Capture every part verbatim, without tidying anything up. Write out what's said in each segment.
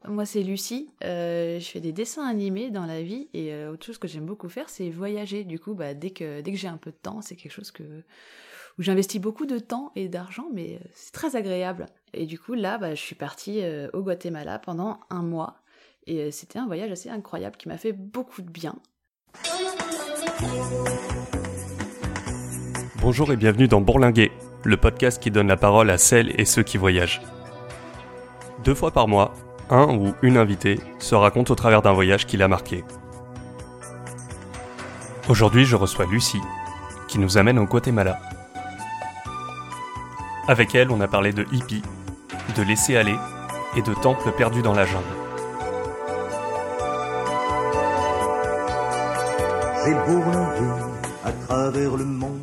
moi c'est Lucie, euh, je fais des dessins animés dans la vie et euh, autre chose que j'aime beaucoup faire c'est voyager. Du coup, bah, dès que, dès que j'ai un peu de temps, c'est quelque chose que, où j'investis beaucoup de temps et d'argent, mais euh, c'est très agréable. Et du coup, là, bah, je suis partie euh, au Guatemala pendant un mois et euh, c'était un voyage assez incroyable qui m'a fait beaucoup de bien. Bonjour et bienvenue dans Bourlinguer, le podcast qui donne la parole à celles et ceux qui voyagent. Deux fois par mois, un ou une invitée se raconte au travers d'un voyage qui l'a marqué. Aujourd'hui, je reçois Lucie, qui nous amène au Guatemala. Avec elle, on a parlé de hippie, de laisser aller et de temples perdus dans la jungle. J'ai bourlingué à travers le monde.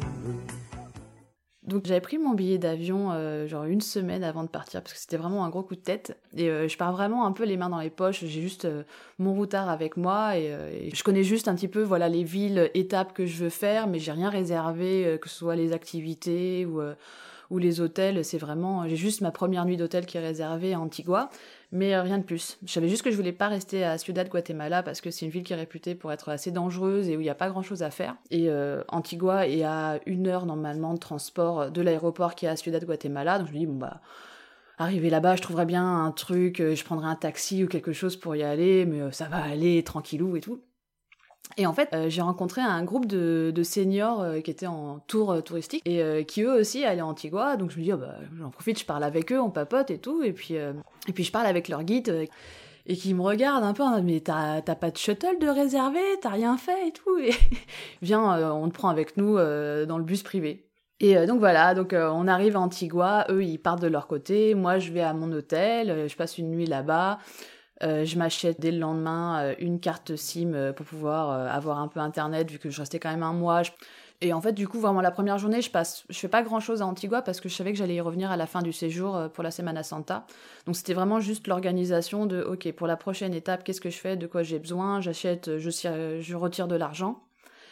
Donc j'avais pris mon billet d'avion euh, genre une semaine avant de partir parce que c'était vraiment un gros coup de tête et euh, je pars vraiment un peu les mains dans les poches, j'ai juste euh, mon routard avec moi et, euh, et je connais juste un petit peu voilà les villes, étapes que je veux faire mais j'ai rien réservé, euh, que ce soit les activités ou, euh, ou les hôtels, c'est vraiment, j'ai juste ma première nuit d'hôtel qui est réservée à Antigua. Mais euh, rien de plus. Je savais juste que je voulais pas rester à Ciudad Guatemala parce que c'est une ville qui est réputée pour être assez dangereuse et où il n'y a pas grand chose à faire. Et euh, Antigua est à une heure normalement de transport de l'aéroport qui est à Ciudad Guatemala. Donc je me dis, bon bah, arrivé là-bas, je trouverai bien un truc, euh, je prendrai un taxi ou quelque chose pour y aller, mais euh, ça va aller tranquillou et tout. Et en fait, euh, j'ai rencontré un groupe de, de seniors euh, qui étaient en tour euh, touristique et euh, qui eux aussi allaient à Antigua. Donc je me dis, oh, bah, j'en profite, je parle avec eux, on papote et tout. Et puis, euh, et puis je parle avec leur guide euh, et qui me regarde un peu en disant, mais t'as, t'as pas de shuttle de réservé, t'as rien fait et tout. Et viens, euh, on te prend avec nous euh, dans le bus privé. Et euh, donc voilà, donc euh, on arrive à Antigua, eux ils partent de leur côté, moi je vais à mon hôtel, euh, je passe une nuit là-bas. Euh, je m'achète dès le lendemain euh, une carte SIM euh, pour pouvoir euh, avoir un peu internet vu que je restais quand même un mois. Je... Et en fait, du coup, vraiment la première journée, je passe, je fais pas grand chose à Antigua parce que je savais que j'allais y revenir à la fin du séjour euh, pour la Semana Santa. Donc c'était vraiment juste l'organisation de, ok, pour la prochaine étape, qu'est-ce que je fais, de quoi j'ai besoin, j'achète, je, je retire de l'argent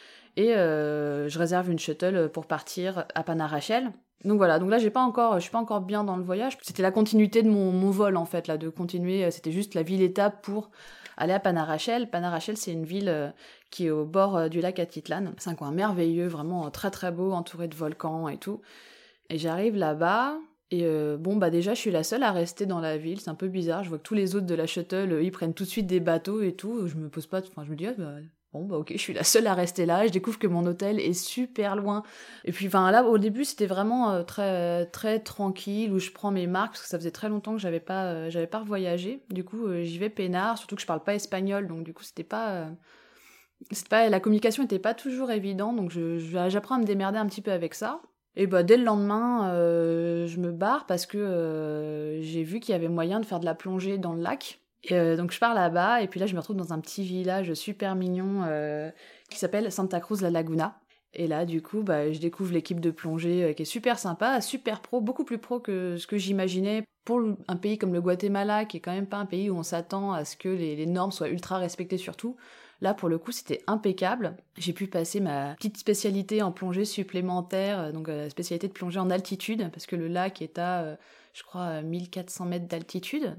et euh, je réserve une shuttle pour partir à Panarachel. Donc voilà, donc là j'ai pas encore, je suis pas encore bien dans le voyage. C'était la continuité de mon, mon vol en fait, là, de continuer. C'était juste la ville-étape pour aller à Panarachel. Panarachel, c'est une ville euh, qui est au bord euh, du lac Atitlan. C'est un coin merveilleux, vraiment euh, très très beau, entouré de volcans et tout. Et j'arrive là-bas. Et euh, bon, bah déjà, je suis la seule à rester dans la ville. C'est un peu bizarre. Je vois que tous les autres de la shuttle, euh, ils prennent tout de suite des bateaux et tout. Je me pose pas, enfin, je me dis, ah, bah, bon, bah ok, je suis la seule à rester là. Je découvre que mon hôtel est super loin. Et puis, enfin, là, au début, c'était vraiment euh, très, très tranquille, où je prends mes marques, parce que ça faisait très longtemps que j'avais pas, euh, j'avais pas revoyagé. Du coup, euh, j'y vais peinard, surtout que je parle pas espagnol, donc du coup, c'était pas, euh, c'était pas, la communication était pas toujours évidente, donc je, je, j'apprends à me démerder un petit peu avec ça. Et bah, dès le lendemain, euh, je me barre parce que euh, j'ai vu qu'il y avait moyen de faire de la plongée dans le lac. Et euh, donc je pars là-bas, et puis là je me retrouve dans un petit village super mignon euh, qui s'appelle Santa Cruz la Laguna. Et là du coup, bah, je découvre l'équipe de plongée euh, qui est super sympa, super pro, beaucoup plus pro que ce que j'imaginais. Pour un pays comme le Guatemala, qui est quand même pas un pays où on s'attend à ce que les, les normes soient ultra respectées surtout. Là, pour le coup, c'était impeccable. J'ai pu passer ma petite spécialité en plongée supplémentaire, donc la spécialité de plongée en altitude, parce que le lac est à, euh, je crois, mille quatre cents mètres d'altitude.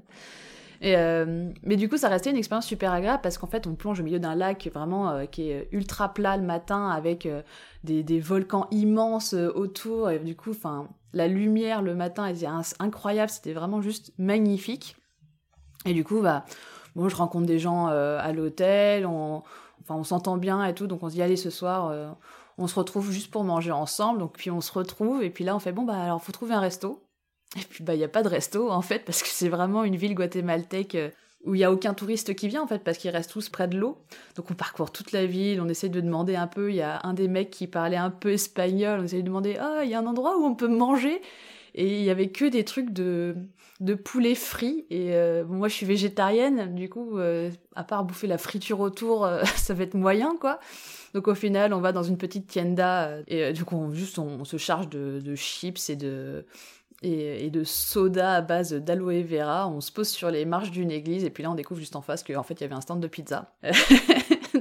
Et euh, mais du coup, ça restait une expérience super agréable parce qu'en fait, on plonge au milieu d'un lac vraiment euh, qui est ultra plat le matin avec euh, des, des volcans immenses euh, autour. Et du coup, enfin, la lumière le matin était incroyable. C'était vraiment juste magnifique. Et du coup, bah, bon, je rencontre des gens euh, à l'hôtel. On, enfin, on s'entend bien et tout. Donc, on se dit, allez, ce soir, euh, on se retrouve juste pour manger ensemble. Donc, puis on se retrouve et puis là, on fait, bon, bah, alors, faut trouver un resto. Et puis, bah, il n'y a pas de resto, en fait, parce que c'est vraiment une ville guatémaltèque euh, où il n'y a aucun touriste qui vient, en fait, parce qu'ils restent tous près de l'eau. Donc, on parcourt toute la ville, on essaie de demander un peu. Il y a un des mecs qui parlait un peu espagnol. On essaie de demander, ah, il y a un endroit où on peut manger. Et il y avait que des trucs de, de poulet frit. Et euh, bon, moi, je suis végétarienne. Du coup, euh, à part bouffer la friture autour, euh, ça va être moyen, quoi. Donc au final, on va dans une petite tienda. Euh, et euh, du coup, on, juste, on, on se charge de, de chips et de... Et, et de soda à base d'aloe vera. On se pose sur les marches d'une église et puis là on découvre juste en face qu'en fait il y avait un stand de pizza.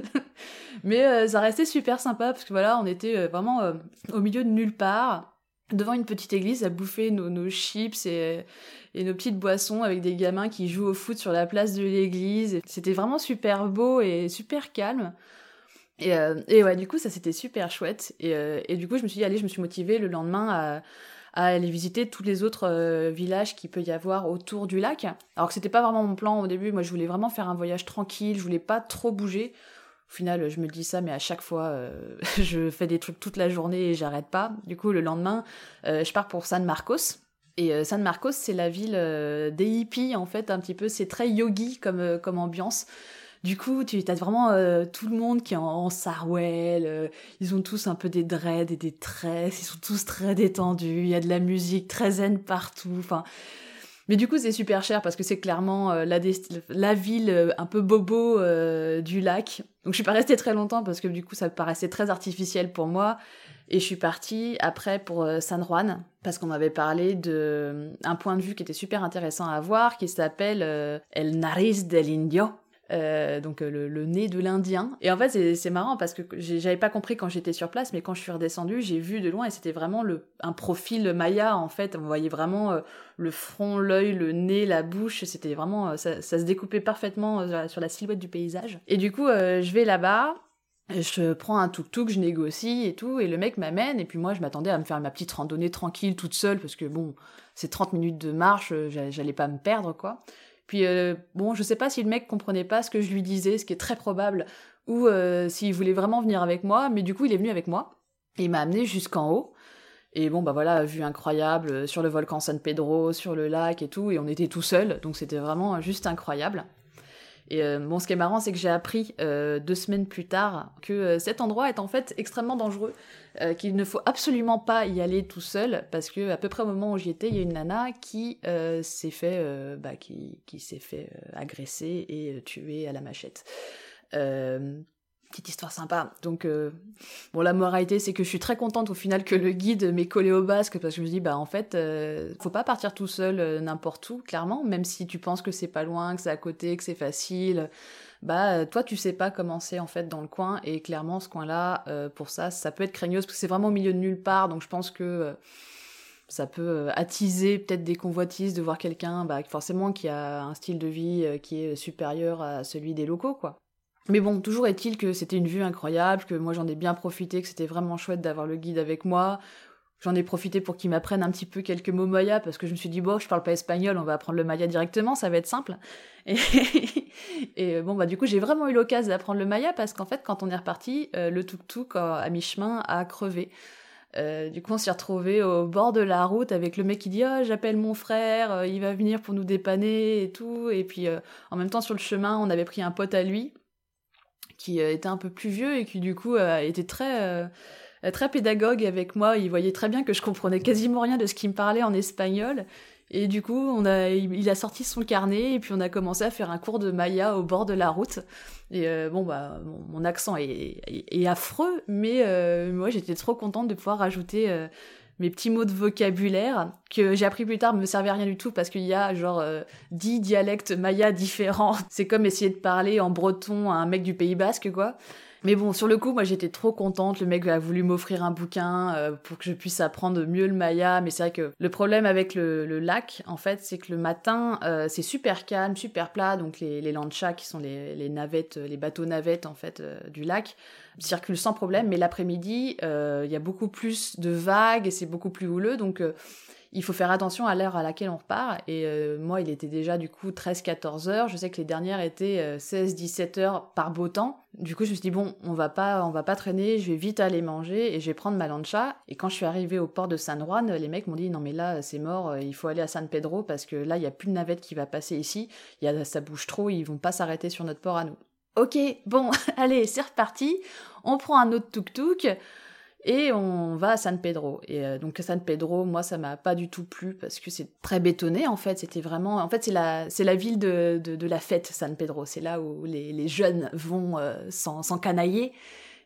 Mais euh, ça restait super sympa parce que voilà, on était euh, vraiment euh, au milieu de nulle part. devant une petite église à bouffer nos, nos chips et, et nos petites boissons avec des gamins qui jouent au foot sur la place de l'église. C'était vraiment super beau et super calme. Et, euh, et ouais, du coup, ça c'était super chouette. Et, euh, et du coup, je me suis dit, allez, je me suis motivée le lendemain à, à aller visiter tous les autres euh, villages qu'il peut y avoir autour du lac. Alors que c'était pas vraiment mon plan au début. Moi, je voulais vraiment faire un voyage tranquille. Je voulais pas trop bouger. Au final, je me dis ça, mais à chaque fois, euh, je fais des trucs toute la journée et j'arrête pas. Du coup, le lendemain, euh, je pars pour San Marcos. Et euh, San Marcos, c'est la ville euh, des hippies, en fait, un petit peu. C'est très yogi comme, euh, comme ambiance. Du coup, tu as vraiment euh, tout le monde qui est en, en sarouel. Euh, ils ont tous un peu des dreads et des tresses. Ils sont tous très détendus. Il y a de la musique très zen partout. Enfin... Mais du coup, c'est super cher parce que c'est clairement euh, la, desti- la ville euh, un peu bobo euh, du lac. Donc, je suis pas restée très longtemps parce que du coup, ça me paraissait très artificiel pour moi. Et je suis partie après pour euh, San Juan parce qu'on m'avait parlé d'un euh, point de vue qui était super intéressant à voir qui s'appelle euh, El Nariz del Indio. Euh, donc le, le nez de l'Indien. Et en fait, c'est, c'est marrant parce que j'ai, j'avais pas compris quand j'étais sur place, mais quand je suis redescendue, j'ai vu de loin et c'était vraiment le, un profil maya, en fait. On voyait vraiment euh, le front, l'œil, le nez, la bouche. C'était vraiment... Euh, ça, ça se découpait parfaitement euh, sur la silhouette du paysage. Et du coup, euh, je vais là-bas, je prends un tuk-tuk, je négocie et tout, et le mec m'amène, et puis moi, je m'attendais à me faire ma petite randonnée tranquille, toute seule, parce que bon, c'est trente minutes de marche, j'allais pas me perdre, quoi. Puis, euh, bon, je sais pas si le mec comprenait pas ce que je lui disais, ce qui est très probable, ou euh, s'il voulait vraiment venir avec moi, mais du coup, il est venu avec moi, et il m'a amené jusqu'en haut, et bon, bah voilà, vue incroyable, sur le volcan San Pedro, sur le lac et tout, et on était tout seuls, donc c'était vraiment juste incroyable. Et euh, bon, ce qui est marrant, c'est que j'ai appris euh, deux semaines plus tard que euh, cet endroit est en fait extrêmement dangereux, euh, qu'il ne faut absolument pas y aller tout seul, parce que à peu près au moment où j'y étais, il y a une nana qui euh, s'est fait, euh, bah, qui, qui s'est fait euh, agresser et euh, tuer à la machette. Euh, petite histoire sympa. Donc, euh, bon, la moralité, c'est que je suis très contente au final que le guide m'ait collé au basque, parce que je me dis, bah en fait, euh, faut pas partir tout seul euh, n'importe où, clairement, même si tu penses que c'est pas loin, que c'est à côté, que c'est facile. Bah, toi, tu sais pas comment c'est en fait dans le coin, et clairement, ce coin-là, euh, pour ça, ça peut être craignos, parce que c'est vraiment au milieu de nulle part, donc je pense que euh, ça peut euh, attiser peut-être des convoitises de voir quelqu'un, bah, forcément, qui a un style de vie euh, qui est supérieur à celui des locaux, quoi. Mais bon, toujours est-il que c'était une vue incroyable, que moi j'en ai bien profité, que c'était vraiment chouette d'avoir le guide avec moi. J'en ai profité pour qu'il m'apprenne un petit peu quelques mots maya, parce que je me suis dit, bon, je parle pas espagnol, on va apprendre le maya directement, ça va être simple. Et, et bon, bah du coup, j'ai vraiment eu l'occasion d'apprendre le maya, parce qu'en fait, quand on est reparti, euh, le tuk-tuk à mi-chemin a crevé. Euh, du coup, on s'est retrouvés au bord de la route avec le mec qui dit « Oh, j'appelle mon frère, euh, il va venir pour nous dépanner et tout. » Et puis, euh, en même temps, sur le chemin, on avait pris un pote à lui, qui était un peu plus vieux et qui du coup euh, était très euh, très pédagogue avec moi. Il voyait très bien que je comprenais quasiment rien de ce qu'il me parlait en espagnol, et du coup on a il a sorti son carnet et puis on a commencé à faire un cours de maya au bord de la route. Et euh, bon bah mon, mon accent est, est, est affreux, mais euh, moi j'étais trop contente de pouvoir rajouter euh, mes petits mots de vocabulaire que j'ai appris plus tard me servaient à rien du tout, parce qu'il y a genre euh, dix dialectes maya différents. C'est comme essayer de parler en breton à un mec du Pays Basque, quoi. Mais bon, sur le coup, moi j'étais trop contente. Le mec a voulu m'offrir un bouquin euh, pour que je puisse apprendre mieux le maya. Mais c'est vrai que le problème avec le, le lac, en fait, c'est que le matin, euh, c'est super calme, super plat. Donc les, les lanchas, qui sont les, les navettes, les bateaux navettes en fait euh, du lac, circulent sans problème. Mais l'après-midi, il euh, y a beaucoup plus de vagues et c'est beaucoup plus houleux. Donc euh, il faut faire attention à l'heure à laquelle on repart. Et euh, moi, il était déjà du coup treize quatorze heures. Je sais que les dernières étaient euh, seize dix-sept heures par beau temps. Du coup, je me suis dit, bon, on va pas, on va pas traîner, je vais vite aller manger et je vais prendre ma lancha. Et quand je suis arrivée au port de San Juan, les mecs m'ont dit, non mais là, c'est mort, il faut aller à San Pedro parce que là, il y a plus de navette qui va passer ici. Il y a, ça bouge trop, ils vont pas s'arrêter sur notre port à nous. Ok, bon, allez, c'est reparti. On prend un autre tuk-tuk. Et on va à San Pedro. Et euh, donc San Pedro, moi, ça m'a pas du tout plu parce que c'est très bétonné, en fait. C'était vraiment... En fait, c'est la, c'est la ville de, de, de la fête, San Pedro. C'est là où les, les jeunes vont euh, s'en, s'en canailler.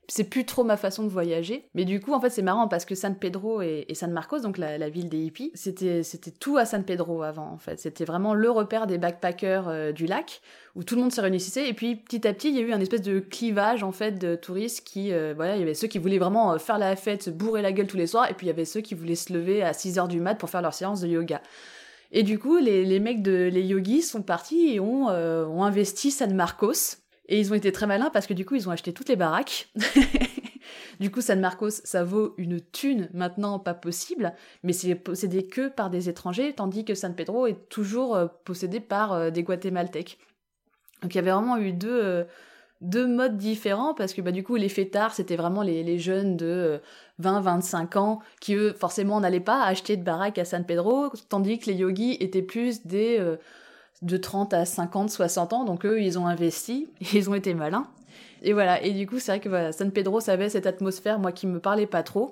c'est plus trop ma façon de voyager. Mais du coup, en fait, c'est marrant parce que San Pedro et, et San Marcos, donc la, la ville des hippies, c'était, c'était tout à San Pedro avant, en fait. C'était vraiment le repère des backpackers euh, du lac, où tout le monde se réunissait. Et puis, petit à petit, il y a eu un espèce de clivage, en fait, de touristes qui, euh, voilà, il y avait ceux qui voulaient vraiment euh, faire la fête, se bourrer la gueule tous les soirs, et puis il y avait ceux qui voulaient se lever à six heures du mat pour faire leur séance de yoga. Et du coup, les, les mecs de les yogis sont partis et ont, euh, ont investi San Marcos. Et ils ont été très malins parce que du coup, ils ont acheté toutes les baraques. Du coup, San Marcos, ça vaut une thune maintenant, pas possible, mais c'est possédé que par des étrangers, tandis que San Pedro est toujours euh, possédé par euh, des Guatémaltèques. Donc il y avait vraiment eu deux, euh, deux modes différents, parce que bah, du coup, les fêtards, c'était vraiment les, les jeunes de euh, vingt à vingt-cinq ans, qui eux, forcément, n'allaient pas acheter de baraque à San Pedro, tandis que les yogis étaient plus des... Euh, de trente à cinquante, soixante ans, donc eux, ils ont investi, ils ont été malins. Et voilà, et du coup, c'est vrai que voilà, San Pedro, ça avait cette atmosphère, moi, qui me parlait pas trop.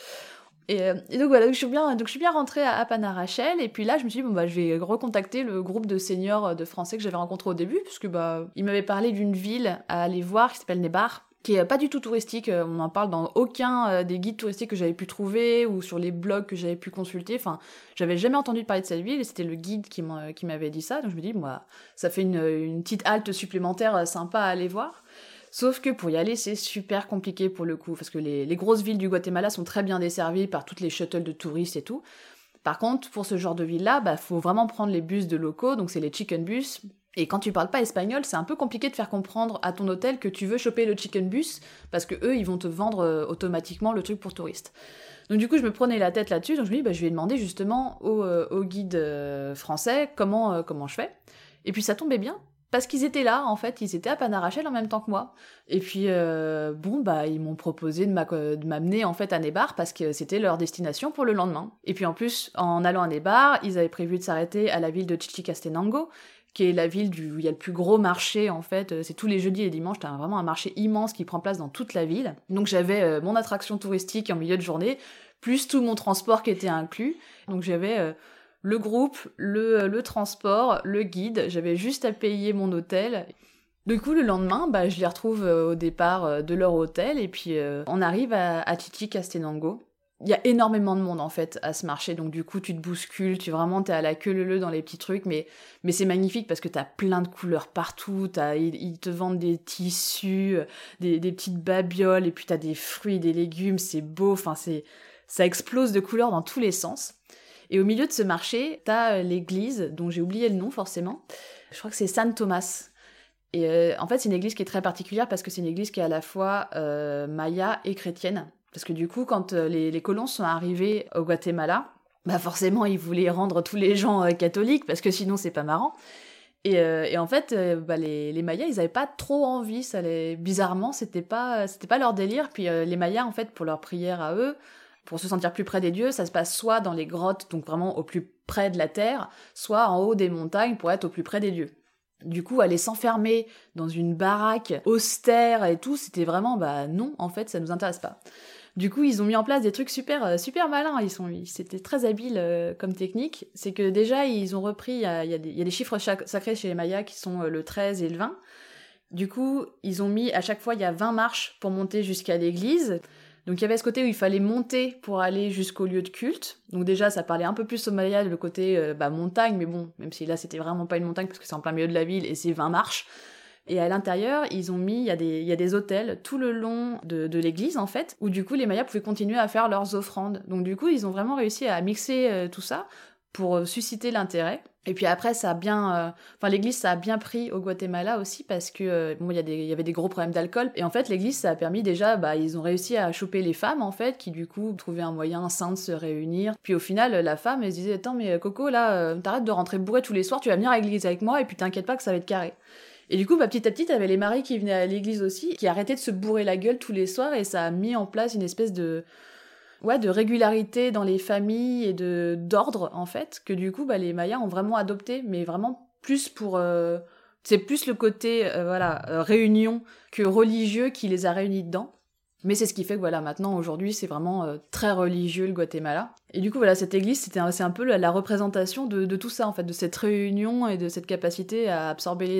Et, euh, et donc voilà, donc je suis bien, donc je suis bien rentrée à, à Panarachel, et puis là, je me suis dit, bon bah, je vais recontacter le groupe de seniors de français que j'avais rencontré au début, parce que bah, ils m'avaient parlé d'une ville à aller voir, qui s'appelle Nebar, qui est pas du tout touristique, on n'en parle dans aucun euh, des guides touristiques que j'avais pu trouver ou sur les blogs que j'avais pu consulter, enfin, j'avais jamais entendu parler de cette ville et c'était le guide qui, m'a, qui m'avait dit ça, donc je me dis, moi, ça fait une, une petite halte supplémentaire sympa à aller voir. Sauf que pour y aller, c'est super compliqué pour le coup, parce que les, les grosses villes du Guatemala sont très bien desservies par toutes les shuttles de touristes et tout. Par contre, pour ce genre de ville-là, bah, faut vraiment prendre les bus de locaux, donc c'est les chicken bus. Et quand tu parles pas espagnol, c'est un peu compliqué de faire comprendre à ton hôtel que tu veux choper le chicken bus, parce que eux, ils vont te vendre euh, automatiquement le truc pour touristes. Donc du coup, je me prenais la tête là-dessus, donc je me dis, bah, je vais demander justement au, euh, au guide euh, français comment, euh, comment je fais. Et puis ça tombait bien, parce qu'ils étaient là, en fait, ils étaient à Panarachel en même temps que moi. Et puis, euh, bon, bah, ils m'ont proposé de, m'a- de m'amener, en fait, à Nebar, parce que c'était leur destination pour le lendemain. Et puis, en plus, en allant à Nebar, ils avaient prévu de s'arrêter à la ville de Chichicastenango, qui est la ville du, où il y a le plus gros marché, en fait. C'est tous les jeudis et dimanches, t'as vraiment un marché immense qui prend place dans toute la ville. Donc, j'avais euh, mon attraction touristique en milieu de journée, plus tout mon transport qui était inclus. Donc, j'avais... Euh, le groupe, le, le transport, le guide, j'avais juste à payer mon hôtel. Du coup, le lendemain, bah, je les retrouve euh, au départ euh, de leur hôtel, et puis euh, on arrive à, à Chichicastenango. Il y a énormément de monde, en fait, à ce marché, donc du coup, tu te bouscules, tu vraiment, t'es à la queue leu-leu dans les petits trucs, mais, mais c'est magnifique parce que t'as plein de couleurs partout, t'as, ils, ils te vendent des tissus, des, des petites babioles, et puis t'as des fruits, des légumes, c'est beau, enfin, c'est, ça explose de couleurs dans tous les sens. Et au milieu de ce marché, t'as l'église, dont j'ai oublié le nom forcément, je crois que c'est San Thomas. Et euh, en fait, c'est une église qui est très particulière parce que c'est une église qui est à la fois euh, maya et chrétienne. Parce que du coup, quand euh, les, les colons sont arrivés au Guatemala, bah forcément, ils voulaient rendre tous les gens euh, catholiques, parce que sinon, c'est pas marrant. Et, euh, et en fait, euh, bah, les, les Mayas, ils avaient pas trop envie, ça les... bizarrement, c'était pas, c'était pas leur délire. Puis euh, les Mayas, en fait, pour leur prière à eux, pour se sentir plus près des dieux, ça se passe soit dans les grottes, donc vraiment au plus près de la terre, soit en haut des montagnes pour être au plus près des dieux. Du coup, aller s'enfermer dans une baraque austère et tout, c'était vraiment, bah non, en fait, ça nous intéresse pas. Du coup, ils ont mis en place des trucs super, super malins, ils sont, ils, c'était très habile euh, comme technique. C'est que déjà, ils ont repris, il y a, il y a des, il y a des chiffres chac- sacrés chez les Mayas qui sont euh, le treize et le vingt. Du coup, ils ont mis, à chaque fois, il y a vingt marches pour monter jusqu'à l'église. Donc il y avait ce côté où il fallait monter pour aller jusqu'au lieu de culte. Donc déjà, ça parlait un peu plus au Maya, le côté euh, bah, montagne, mais bon, même si là, c'était vraiment pas une montagne, parce que c'est en plein milieu de la ville, et c'est vingt marches. Et à l'intérieur, ils ont mis, il y a des, il y a des hôtels tout le long de, de l'église, en fait, où du coup, les Mayas pouvaient continuer à faire leurs offrandes. Donc du coup, ils ont vraiment réussi à mixer euh, tout ça pour euh, susciter l'intérêt. Et puis après, ça a bien... Euh... Enfin, l'église, ça a bien pris au Guatemala aussi, parce que, euh, bon, il y a des, il y avait des gros problèmes d'alcool. Et en fait, l'église, ça a permis déjà... Bah, ils ont réussi à choper les femmes, en fait, qui, du coup, trouvaient un moyen sain de se réunir. Puis au final, la femme, elle se disait « Attends, mais Coco, là, euh, t'arrêtes de rentrer bourré tous les soirs, tu vas venir à l'église avec moi, et puis t'inquiète pas que ça va être carré. » Et du coup, bah, petit à petit, t'avais les maris qui venaient à l'église aussi, qui arrêtaient de se bourrer la gueule tous les soirs, et ça a mis en place une espèce de... Ouais, de régularité dans les familles et de d'ordre, en fait, que du coup, bah, les Mayas ont vraiment adopté, mais vraiment plus pour... Euh, c'est plus le côté, euh, voilà, euh, réunion que religieux qui les a réunis dedans. Mais c'est ce qui fait que, voilà, maintenant, aujourd'hui, c'est vraiment euh, très religieux, le Guatemala. Et du coup, voilà, cette église, c'était un, c'est un peu la, la représentation de, de tout ça, en fait, de cette réunion et de cette capacité à absorber les deux.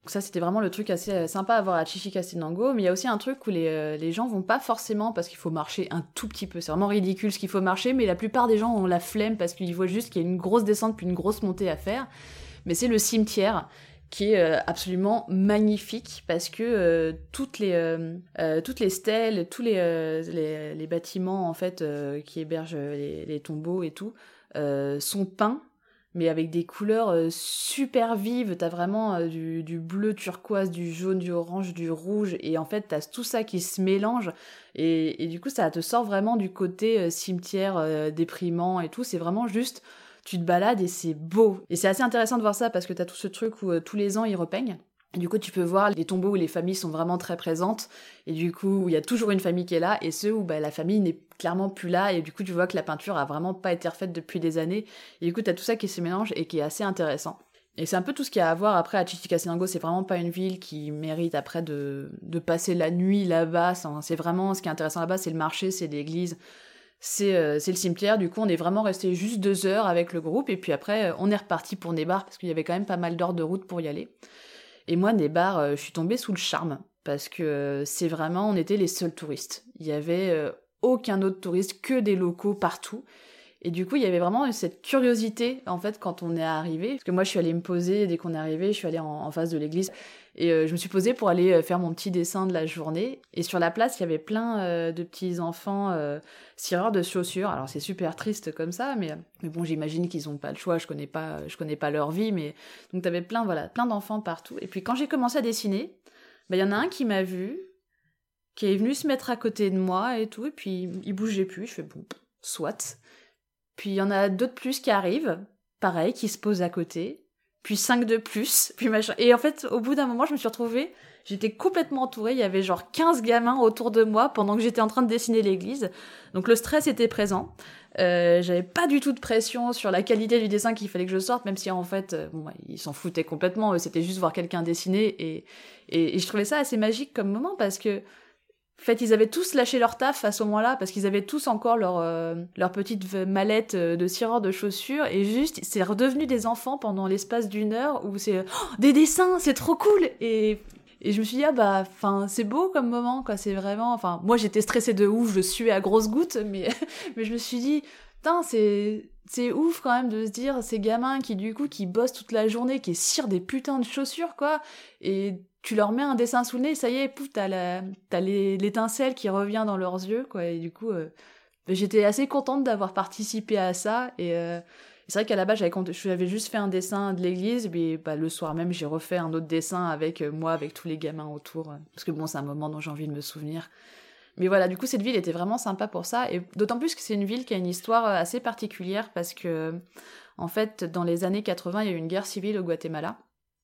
Ça, c'était vraiment le truc assez sympa à voir à Chichicastenango, mais il y a aussi un truc où les, euh, les gens vont pas forcément parce qu'il faut marcher un tout petit peu. C'est vraiment ridicule ce qu'il faut marcher, mais la plupart des gens ont la flemme parce qu'ils voient juste qu'il y a une grosse descente puis une grosse montée à faire. Mais c'est le cimetière qui est euh, absolument magnifique parce que euh, toutes les euh, euh, toutes les stèles, tous les euh, les, les bâtiments en fait euh, qui hébergent les, les tombeaux et tout euh, sont peints, mais avec des couleurs euh, super vives. T'as vraiment euh, du, du bleu turquoise, du jaune, du orange, du rouge, et en fait t'as tout ça qui se mélange, et, et du coup ça te sort vraiment du côté euh, cimetière euh, déprimant et tout. C'est vraiment juste, tu te balades et c'est beau. Et c'est assez intéressant de voir ça parce que t'as tout ce truc où euh, tous les ans ils repeignent. Et du coup, tu peux voir les tombeaux où les familles sont vraiment très présentes, et du coup, il y a toujours une famille qui est là, et ceux où bah, la famille n'est clairement plus là, et du coup, tu vois que la peinture a vraiment pas été refaite depuis des années, et du coup, t'as tout ça qui se mélange et qui est assez intéressant. Et c'est un peu tout ce qu'il y a à voir. Après, à Chichicastenango, c'est vraiment pas une ville qui mérite après de, de passer la nuit là-bas. C'est vraiment, ce qui est intéressant là-bas, c'est le marché, c'est l'église, c'est, euh, c'est le cimetière. Du coup, on est vraiment resté juste deux heures avec le groupe, et puis après, on est reparti pour Nebar, parce qu'il y avait quand même pas mal d'heures de route pour y aller. Et moi, Nebar, euh, je suis tombée sous le charme, parce que euh, c'est vraiment, on était les seuls touristes. Il y avait euh, aucun autre touriste, que des locaux partout. Et du coup, il y avait vraiment cette curiosité, en fait, quand on est arrivé. Parce que moi, je suis allée me poser, dès qu'on est arrivé, je suis allée en, en face de l'église. Et euh, je me suis posée pour aller faire mon petit dessin de la journée. Et sur la place, il y avait plein euh, de petits enfants euh, cireurs de chaussures. Alors, c'est super triste comme ça, mais, mais bon, j'imagine qu'ils n'ont pas le choix. Je connais pas, je connais pas leur vie, mais donc t'avais plein, voilà, plein d'enfants partout. Et puis quand j'ai commencé à dessiner, bah, y en a un qui m'a vu, qui est venu se mettre à côté de moi et tout. Et puis il bougeait plus. Je fais bon, soit. Puis il y en a d'autres plus qui arrivent, pareil, qui se posent à côté. Puis cinq de plus, puis machin. Et en fait, au bout d'un moment, je me suis retrouvée, j'étais complètement entourée, il y avait genre quinze gamins autour de moi pendant que j'étais en train de dessiner l'église. Donc le stress était présent. Euh, j'avais pas du tout de pression sur la qualité du dessin qu'il fallait que je sorte, même si en fait, euh, bon, ils s'en foutaient complètement, c'était juste voir quelqu'un dessiner, et, et, et je trouvais ça assez magique comme moment, parce que en fait, ils avaient tous lâché leur taf à ce moment-là, parce qu'ils avaient tous encore leur, euh, leur petite mallette de cireur de chaussures, et juste, c'est redevenu des enfants pendant l'espace d'une heure, où c'est oh, des dessins, c'est trop cool. Et, et je me suis dit, ah bah, enfin, c'est beau comme moment, quoi, c'est vraiment, enfin, moi j'étais stressée de ouf, je suais à grosses gouttes, mais, mais je me suis dit, putain, c'est, c'est ouf quand même de se dire, ces gamins qui, du coup, qui bossent toute la journée, qui cirent des putains de chaussures, quoi, et tu leur mets un dessin sous le nez, ça y est, pouf, t'as, la, t'as les, l'étincelle qui revient dans leurs yeux, quoi, et du coup, euh, j'étais assez contente d'avoir participé à ça, et euh, c'est vrai qu'à la base, j'avais, j'avais juste fait un dessin de l'église, mais bah, le soir même, j'ai refait un autre dessin avec euh, moi, avec tous les gamins autour, euh, parce que bon, c'est un moment dont j'ai envie de me souvenir. Mais voilà, du coup, cette ville était vraiment sympa pour ça, et d'autant plus que c'est une ville qui a une histoire assez particulière, parce que, en fait, dans les années quatre-vingts, il y a eu une guerre civile au Guatemala.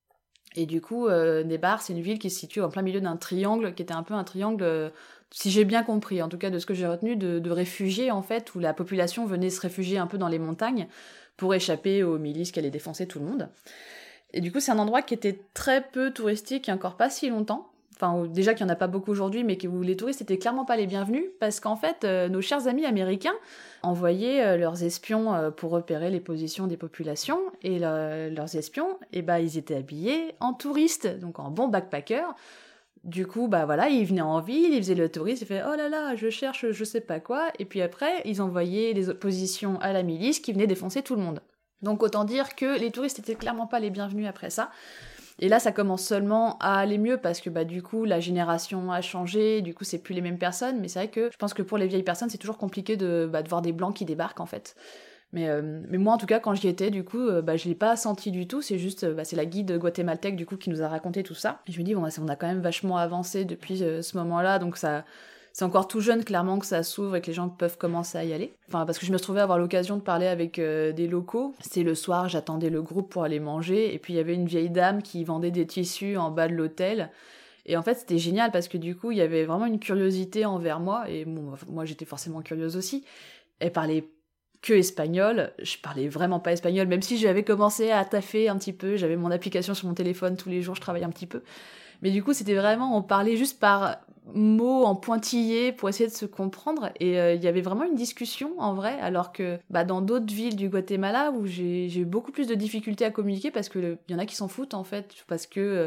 Et du coup, euh, Nebar, c'est une ville qui se situe en plein milieu d'un triangle, qui était un peu un triangle, euh, si j'ai bien compris, en tout cas de ce que j'ai retenu, de, de réfugiés, en fait, où la population venait se réfugier un peu dans les montagnes pour échapper aux milices qui allaient défoncer tout le monde. Et du coup, c'est un endroit qui était très peu touristique il y a encore pas si longtemps. Enfin, déjà qu'il n'y en a pas beaucoup aujourd'hui, mais où les touristes étaient clairement pas les bienvenus, parce qu'en fait, euh, nos chers amis américains envoyaient euh, leurs espions euh, pour repérer les positions des populations, et le, leurs espions, eh ben, ils étaient habillés en touristes, donc en bons backpackers. Du coup, bah voilà, ils venaient en ville, ils faisaient le touriste, ils faisaient « Oh là là, je cherche je sais pas quoi », et puis après, ils envoyaient les oppositions à la milice qui venait défoncer tout le monde. Donc autant dire que les touristes étaient clairement pas les bienvenus après ça. Et là, ça commence seulement à aller mieux parce que bah du coup, la génération a changé, du coup, c'est plus les mêmes personnes. Mais c'est vrai que je pense que pour les vieilles personnes, c'est toujours compliqué de, bah, de voir des blancs qui débarquent en fait. Mais, euh, mais moi, en tout cas, quand j'y étais, du coup, euh, bah, je l'ai pas senti du tout. C'est juste, bah, c'est la guide guatémaltèque du coup qui nous a raconté tout ça. Et je me dis bon, on a quand même vachement avancé depuis euh, ce moment-là, donc ça. C'est encore tout jeune, clairement, que ça s'ouvre et que les gens peuvent commencer à y aller. Enfin, parce que je me retrouvais à avoir l'occasion de parler avec euh, des locaux. C'était le soir, j'attendais le groupe pour aller manger. Et puis, il y avait une vieille dame qui vendait des tissus en bas de l'hôtel. Et en fait, c'était génial parce que du coup, il y avait vraiment une curiosité envers moi. Et bon, moi, j'étais forcément curieuse aussi. Elle parlait que espagnol. Je parlais vraiment pas espagnol, même si j'avais commencé à taffer un petit peu. J'avais mon application sur mon téléphone tous les jours, je travaillais un petit peu. Mais du coup, c'était vraiment, on parlait juste par mots en pointillés pour essayer de se comprendre. Et il euh, y avait vraiment une discussion, en vrai, alors que bah, dans d'autres villes du Guatemala, où j'ai, j'ai eu beaucoup plus de difficultés à communiquer, parce qu'il y en a qui s'en foutent, en fait, parce que... Euh,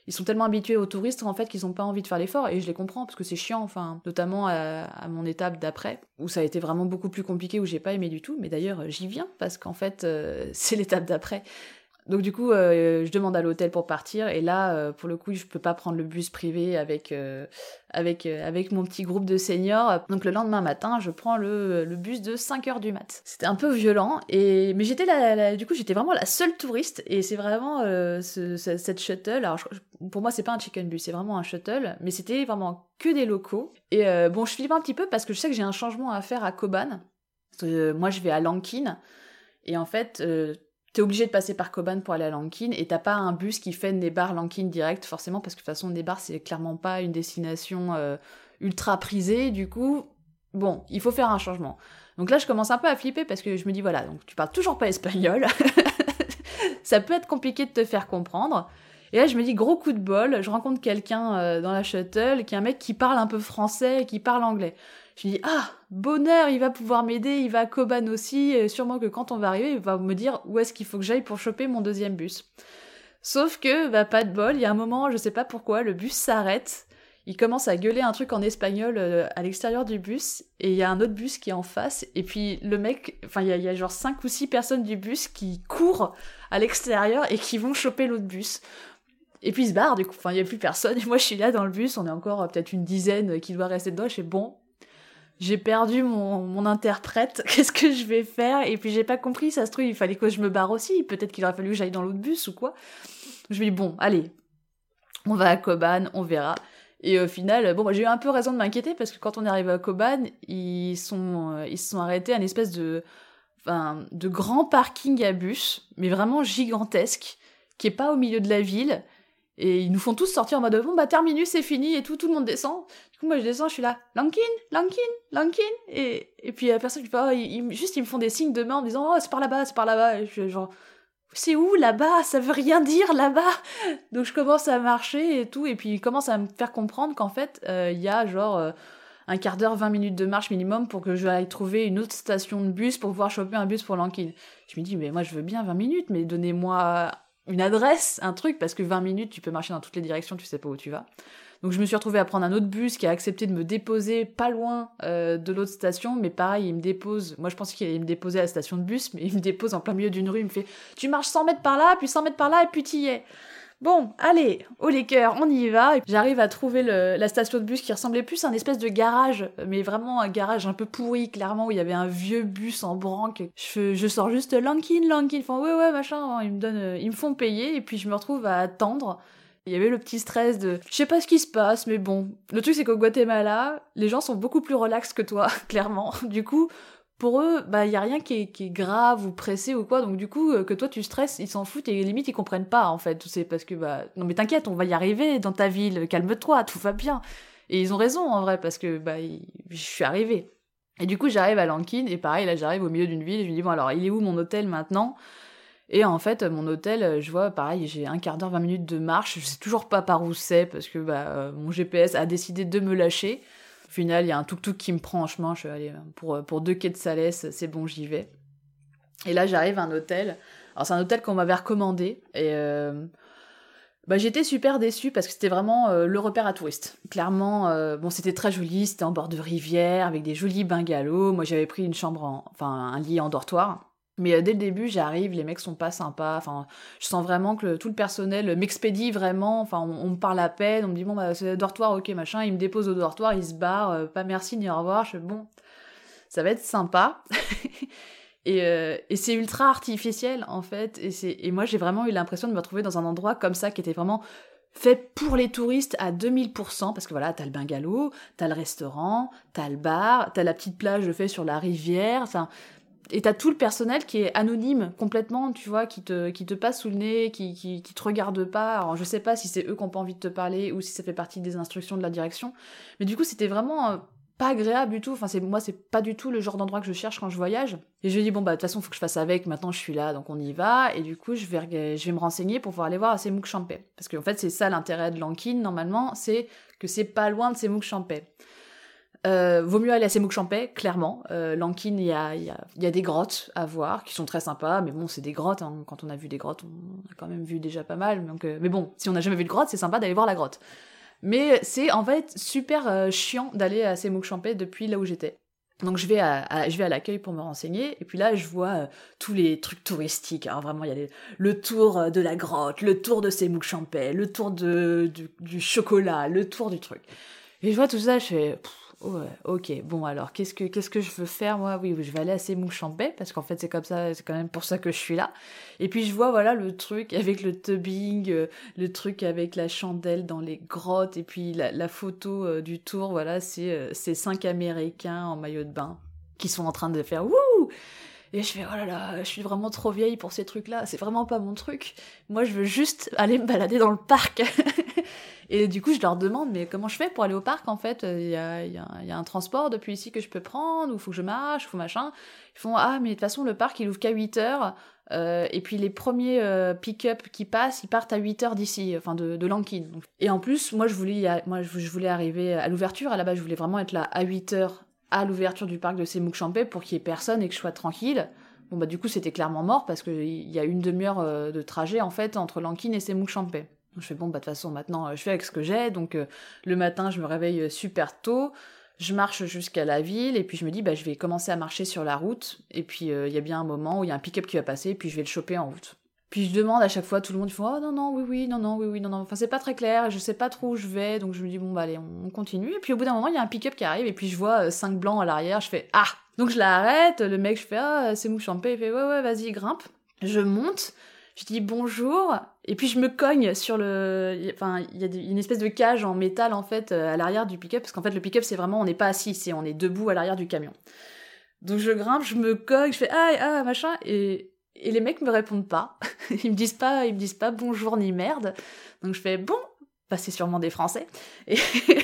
ils sont tellement habitués aux touristes en fait qu'ils ont pas envie de faire l'effort, et je les comprends parce que c'est chiant, enfin notamment à, à mon étape d'après où ça a été vraiment beaucoup plus compliqué, où j'ai pas aimé du tout, mais d'ailleurs j'y viens parce qu'en fait euh, c'est l'étape d'après. Donc du coup, euh, je demande à l'hôtel pour partir, et là, euh, pour le coup, je peux pas prendre le bus privé avec euh, avec euh, avec mon petit groupe de seniors. Donc le lendemain matin, je prends le, le bus de cinq heures du mat. C'était un peu violent, et mais j'étais la, la, du coup, j'étais vraiment la seule touriste, et c'est vraiment euh, ce, ce, cette shuttle. Alors je, pour moi, c'est pas un chicken bus, c'est vraiment un shuttle, mais c'était vraiment que des locaux. Et euh, bon, je flippe un petit peu parce que je sais que j'ai un changement à faire à Koban. Euh, moi, je vais à Langkin, et en fait. Euh, T'es obligé de passer par Koban pour aller à Langkin, et t'as pas un bus qui fait Nebar-Langkin direct, forcément, parce que de toute façon, Nebar, c'est clairement pas une destination euh, ultra prisée, du coup, bon, il faut faire un changement. Donc là, je commence un peu à flipper, parce que je me dis, voilà, donc tu parles toujours pas espagnol, ça peut être compliqué de te faire comprendre, et là, je me dis, gros coup de bol, je rencontre quelqu'un euh, dans la shuttle, qui est un mec qui parle un peu français, et qui parle anglais. Je me dis, ah, bonheur, il va pouvoir m'aider, il va à Koban aussi, et sûrement que quand on va arriver, il va me dire où est-ce qu'il faut que j'aille pour choper mon deuxième bus. Sauf que, bah, pas de bol, il y a un moment, je sais pas pourquoi, le bus s'arrête, il commence à gueuler un truc en espagnol euh, à l'extérieur du bus, et il y a un autre bus qui est en face, et puis le mec, enfin, il y a, il y a genre cinq ou six personnes du bus qui courent à l'extérieur et qui vont choper l'autre bus. Et puis il se barre, du coup, enfin, il y a plus personne, et moi je suis là dans le bus, on est encore euh, peut-être une dizaine qui doit rester dedans, et je fais bon... J'ai perdu mon, mon interprète, qu'est-ce que je vais faire? Et puis j'ai pas compris, ça se trouve, il fallait que je me barre aussi, peut-être qu'il aurait fallu que j'aille dans l'autre bus ou quoi. Je me dis, bon, allez, on va à Koban, on verra. Et au final, bon, bah, j'ai eu un peu raison de m'inquiéter, parce que quand on est arrivé à Koban, ils sont, euh, ils se sont arrêtés à une espèce de, enfin, de grand parking à bus, mais vraiment gigantesque, qui est pas au milieu de la ville. Et ils nous font tous sortir en mode bon bah terminus, c'est fini et tout, tout le monde descend. Du coup moi je descends, je suis là, Langkin, Langkin, Langkin, et et puis la personne qui fait oh, ils, ils, juste ils me font des signes de main en me disant oh c'est par là-bas, c'est par là-bas, et je suis genre c'est où là-bas, ça veut rien dire là-bas. Donc je commence à marcher et tout, et puis ils commencent à me faire comprendre qu'en fait il euh, y a genre euh, un quart d'heure, vingt minutes de marche minimum pour que je aille trouver une autre station de bus pour pouvoir choper un bus pour Langkin. Je me dis mais moi je veux bien vingt minutes, mais donnez-moi une adresse, un truc, parce que vingt minutes, tu peux marcher dans toutes les directions, tu sais pas où tu vas. Donc je me suis retrouvée à prendre un autre bus qui a accepté de me déposer pas loin euh, de l'autre station, mais pareil, il me dépose, moi je pensais qu'il allait me déposer à la station de bus, mais il me dépose en plein milieu d'une rue, il me fait « Tu marches cent mètres par là, puis cent mètres par là, et puis t'y y es !» Bon, allez, au Laker, on y va. Et j'arrive à trouver le, la station de bus qui ressemblait plus à un espèce de garage, mais vraiment un garage un peu pourri, clairement, où il y avait un vieux bus en branque. Je, je sors juste Langkin, Langkin, ils font ouais, ouais, machin, ils me donnent, ils me font payer, et puis je me retrouve à attendre. Il y avait le petit stress de je sais pas ce qui se passe, mais bon. Le truc, c'est qu'au Guatemala, les gens sont beaucoup plus relax que toi, clairement. Du coup, pour eux, bah, y a rien qui est, qui est grave ou pressé ou quoi, donc du coup, euh, que toi tu stresses, ils s'en foutent, et limite ils comprennent pas, en fait. C'est parce que, bah, non mais t'inquiète, on va y arriver dans ta ville, calme-toi, tout va bien. Et ils ont raison, en vrai, parce que, bah, y... je suis arrivée. Et du coup, j'arrive à Langkin, et pareil, là, j'arrive au milieu d'une ville, et je me dis, bon, alors, il est où mon hôtel maintenant? Et en fait, mon hôtel, je vois, pareil, j'ai un quart d'heure, vingt minutes de marche, je sais toujours pas par où c'est, parce que, bah, euh, mon G P S a décidé de me lâcher. Au final, il y a un tuk-tuk qui me prend en chemin, je suis allée pour, pour deux quais de Salès, c'est bon, j'y vais. Et là, j'arrive à un hôtel. Alors, c'est un hôtel qu'on m'avait recommandé, et euh, bah, j'étais super déçue, parce que c'était vraiment euh, le repère à touristes. Clairement, euh, bon, c'était très joli, c'était en bord de rivière, avec des jolis bungalows. Moi, j'avais pris une chambre, en, enfin, un lit en dortoir. Mais euh, dès le début, j'arrive, les mecs sont pas sympas, enfin, je sens vraiment que le, tout le personnel m'expédie vraiment, enfin, on, on me parle à peine, on me dit, bon, bah, c'est le dortoir, ok, machin, ils me déposent au dortoir, ils se barrent, euh, pas merci, ni au revoir, je fais, bon, ça va être sympa. et, euh, et c'est ultra artificiel, en fait, et, c'est, et moi, j'ai vraiment eu l'impression de me retrouver dans un endroit comme ça, qui était vraiment fait pour les touristes à deux mille pour cent, parce que voilà, t'as le bungalow, t'as le restaurant, t'as le bar, t'as la petite plage faite sur la rivière, enfin... Et t'as tout le personnel qui est anonyme complètement, tu vois, qui te, qui te passe sous le nez, qui, qui, qui te regarde pas. Alors je sais pas si c'est eux qui ont pas envie de te parler ou si ça fait partie des instructions de la direction. Mais du coup, c'était vraiment euh, pas agréable du tout. Enfin, c'est, moi, c'est pas du tout le genre d'endroit que je cherche quand je voyage. Et je me dis, bon, bah, de toute façon, faut que je fasse avec. Maintenant, je suis là, donc on y va. Et du coup, je vais, je vais me renseigner pour pouvoir aller voir à Semuc Champey. Parce qu'en fait, c'est ça l'intérêt de Langkin, normalement, c'est que c'est pas loin de Semuc Champey. Euh, vaut mieux aller à Semouk-Champais, clairement. Euh, Lanquine, il y a, y, a, y a des grottes à voir qui sont très sympas, mais bon, c'est des grottes. Hein. Quand on a vu des grottes, on a quand même vu déjà pas mal. Donc, euh, mais bon, si on n'a jamais vu de grotte, c'est sympa d'aller voir la grotte. Mais c'est en fait super euh, chiant d'aller à Semouk-Champais depuis là où j'étais. Donc je vais à, à, je vais à l'accueil pour me renseigner, et puis là je vois euh, tous les trucs touristiques. Alors vraiment, il y a les, le tour de la grotte, le tour de Semouk-Champais, le tour de, du, du chocolat, le tour du truc. Et je vois tout ça, je fais... Pff, ouais, ok, bon alors, qu'est-ce que, qu'est-ce que je veux faire, moi? Oui, je vais aller à Semouk-Champais, parce qu'en fait, c'est comme ça, c'est quand même pour ça que je suis là. Et puis, je vois, voilà, le truc avec le tubing, euh, le truc avec la chandelle dans les grottes, et puis la, la photo euh, du tour, voilà, c'est euh, ces cinq Américains en maillot de bain qui sont en train de faire « Wouh !» Et je fais « Oh là là, je suis vraiment trop vieille pour ces trucs-là, c'est vraiment pas mon truc. Moi, je veux juste aller me balader dans le parc. » Et du coup, je leur demande, mais comment je fais pour aller au parc, en fait? Il y a, y a, y a un transport depuis ici que je peux prendre, ou faut que je marche, ou faut machin. Ils font, ah, mais de toute façon, le parc, il ouvre qu'à huit heures, euh, et puis les premiers euh, pick-up qui passent, ils partent à huit heures d'ici, enfin, de, de Lanquine. Et en plus, moi, je voulais, y moi, je voulais arriver à l'ouverture, à la base, je voulais vraiment être là à huit heures, à l'ouverture du parc de Semouk-Champais, pour qu'il y ait personne et que je sois tranquille. Bon, bah, du coup, c'était clairement mort, parce qu'il y a une demi-heure euh, de trajet, en fait, entre Lanquine et Semouk-Champais. Je fais bon, bah de toute façon, maintenant, je fais avec ce que j'ai, donc euh, le matin, je me réveille super tôt, je marche jusqu'à la ville, et puis je me dis, bah je vais commencer à marcher sur la route, et puis il euh, y a bien un moment où il y a un pick-up qui va passer, et puis je vais le choper en route. Puis je demande à chaque fois, tout le monde, ils font, oh non, non, oui, oui, non, non, oui, oui, non, non, enfin c'est pas très clair, je sais pas trop où je vais, donc je me dis, bon, bah allez, on, on continue, et puis au bout d'un moment, il y a un pick-up qui arrive, et puis je vois euh, cinq blancs à l'arrière, je fais, ah! Donc je l'arrête, le mec, je fais, ah, c'est Semouk-Champais, il fait, ouais, ouais, vas-y, grimpe. Je monte, je dis bonjour, et puis je me cogne sur le... Enfin, il y a une espèce de cage en métal, en fait, à l'arrière du pick-up, parce qu'en fait, le pick-up, c'est vraiment, on n'est pas assis, c'est on est debout à l'arrière du camion. Donc je grimpe, je me cogne, je fais « Ah, ah, machin », et, et les mecs me répondent pas. Ils me disent pas, ils me disent pas bonjour ni merde. Donc je fais « Bon, bah c'est sûrement des Français. » Et...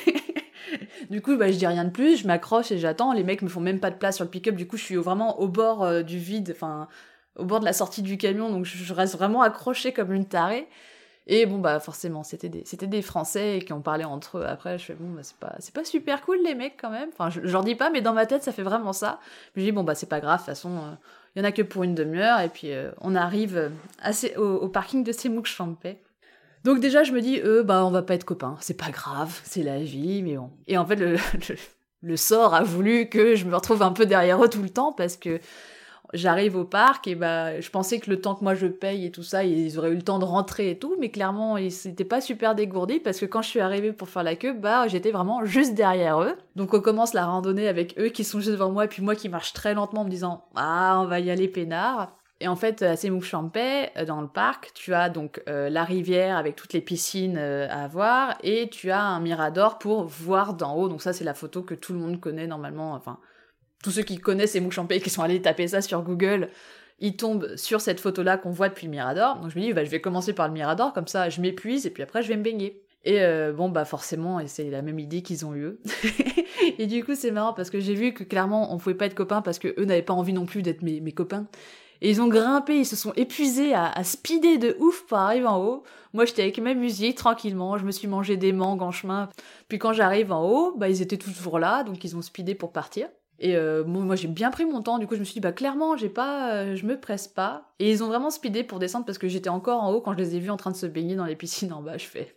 Du coup, bah, je dis rien de plus, je m'accroche et j'attends. Les mecs me font même pas de place sur le pick-up, du coup, je suis vraiment au bord euh, du vide, enfin... au bord de la sortie du camion, donc je reste vraiment accrochée comme une tarée. Et bon, bah forcément, c'était des, c'était des Français qui ont parlé entre eux. Après, je fais, bon, bah c'est pas, c'est pas super cool, les mecs, quand même. Enfin, je, je leur dis pas, mais dans ma tête, ça fait vraiment ça. Je dis, bon, bah c'est pas grave, de toute façon, il euh, y en a que pour une demi-heure, et puis euh, on arrive assez, au, au parking de Semouk-Champais. Donc déjà, je me dis, eux, bah on va pas être copains, c'est pas grave, c'est la vie, mais bon. Et en fait, le, le, le sort a voulu que je me retrouve un peu derrière eux tout le temps, parce que j'arrive au parc et bah je pensais que le temps que moi je paye et tout ça, ils auraient eu le temps de rentrer et tout, mais clairement ils s'étaient pas super dégourdis parce que quand je suis arrivée pour faire la queue, bah j'étais vraiment juste derrière eux. Donc on commence la randonnée avec eux qui sont juste devant moi et puis moi qui marche très lentement en me disant ah on va y aller peinard. Et en fait à Semouk-Champais, dans le parc, tu as donc euh, la rivière avec toutes les piscines euh, à voir et tu as un mirador pour voir d'en haut. Donc ça c'est la photo que tout le monde connaît normalement, enfin tous ceux qui connaissent Semouk-Champais et qui sont allés taper ça sur Google, ils tombent sur cette photo-là qu'on voit depuis le Mirador. Donc je me dis, bah, je vais commencer par le Mirador, comme ça je m'épuise, et puis après je vais me baigner. Et euh, bon, bah forcément, et c'est la même idée qu'ils ont eu. Et du coup, c'est marrant, parce que j'ai vu que clairement, on pouvait pas être copains, parce que eux n'avaient pas envie non plus d'être mes, mes copains. Et ils ont grimpé, ils se sont épuisés à, à speeder de ouf pour arriver en haut. Moi, j'étais avec ma musique, tranquillement, je me suis mangé des mangues en chemin. Puis quand j'arrive en haut, bah ils étaient toujours là, donc ils ont speedé pour partir. Et euh, bon, moi j'ai bien pris mon temps, du coup je me suis dit bah clairement j'ai pas, euh, je me presse pas. Et ils ont vraiment speedé pour descendre parce que j'étais encore en haut quand je les ai vus en train de se baigner dans les piscines en bas. Je fais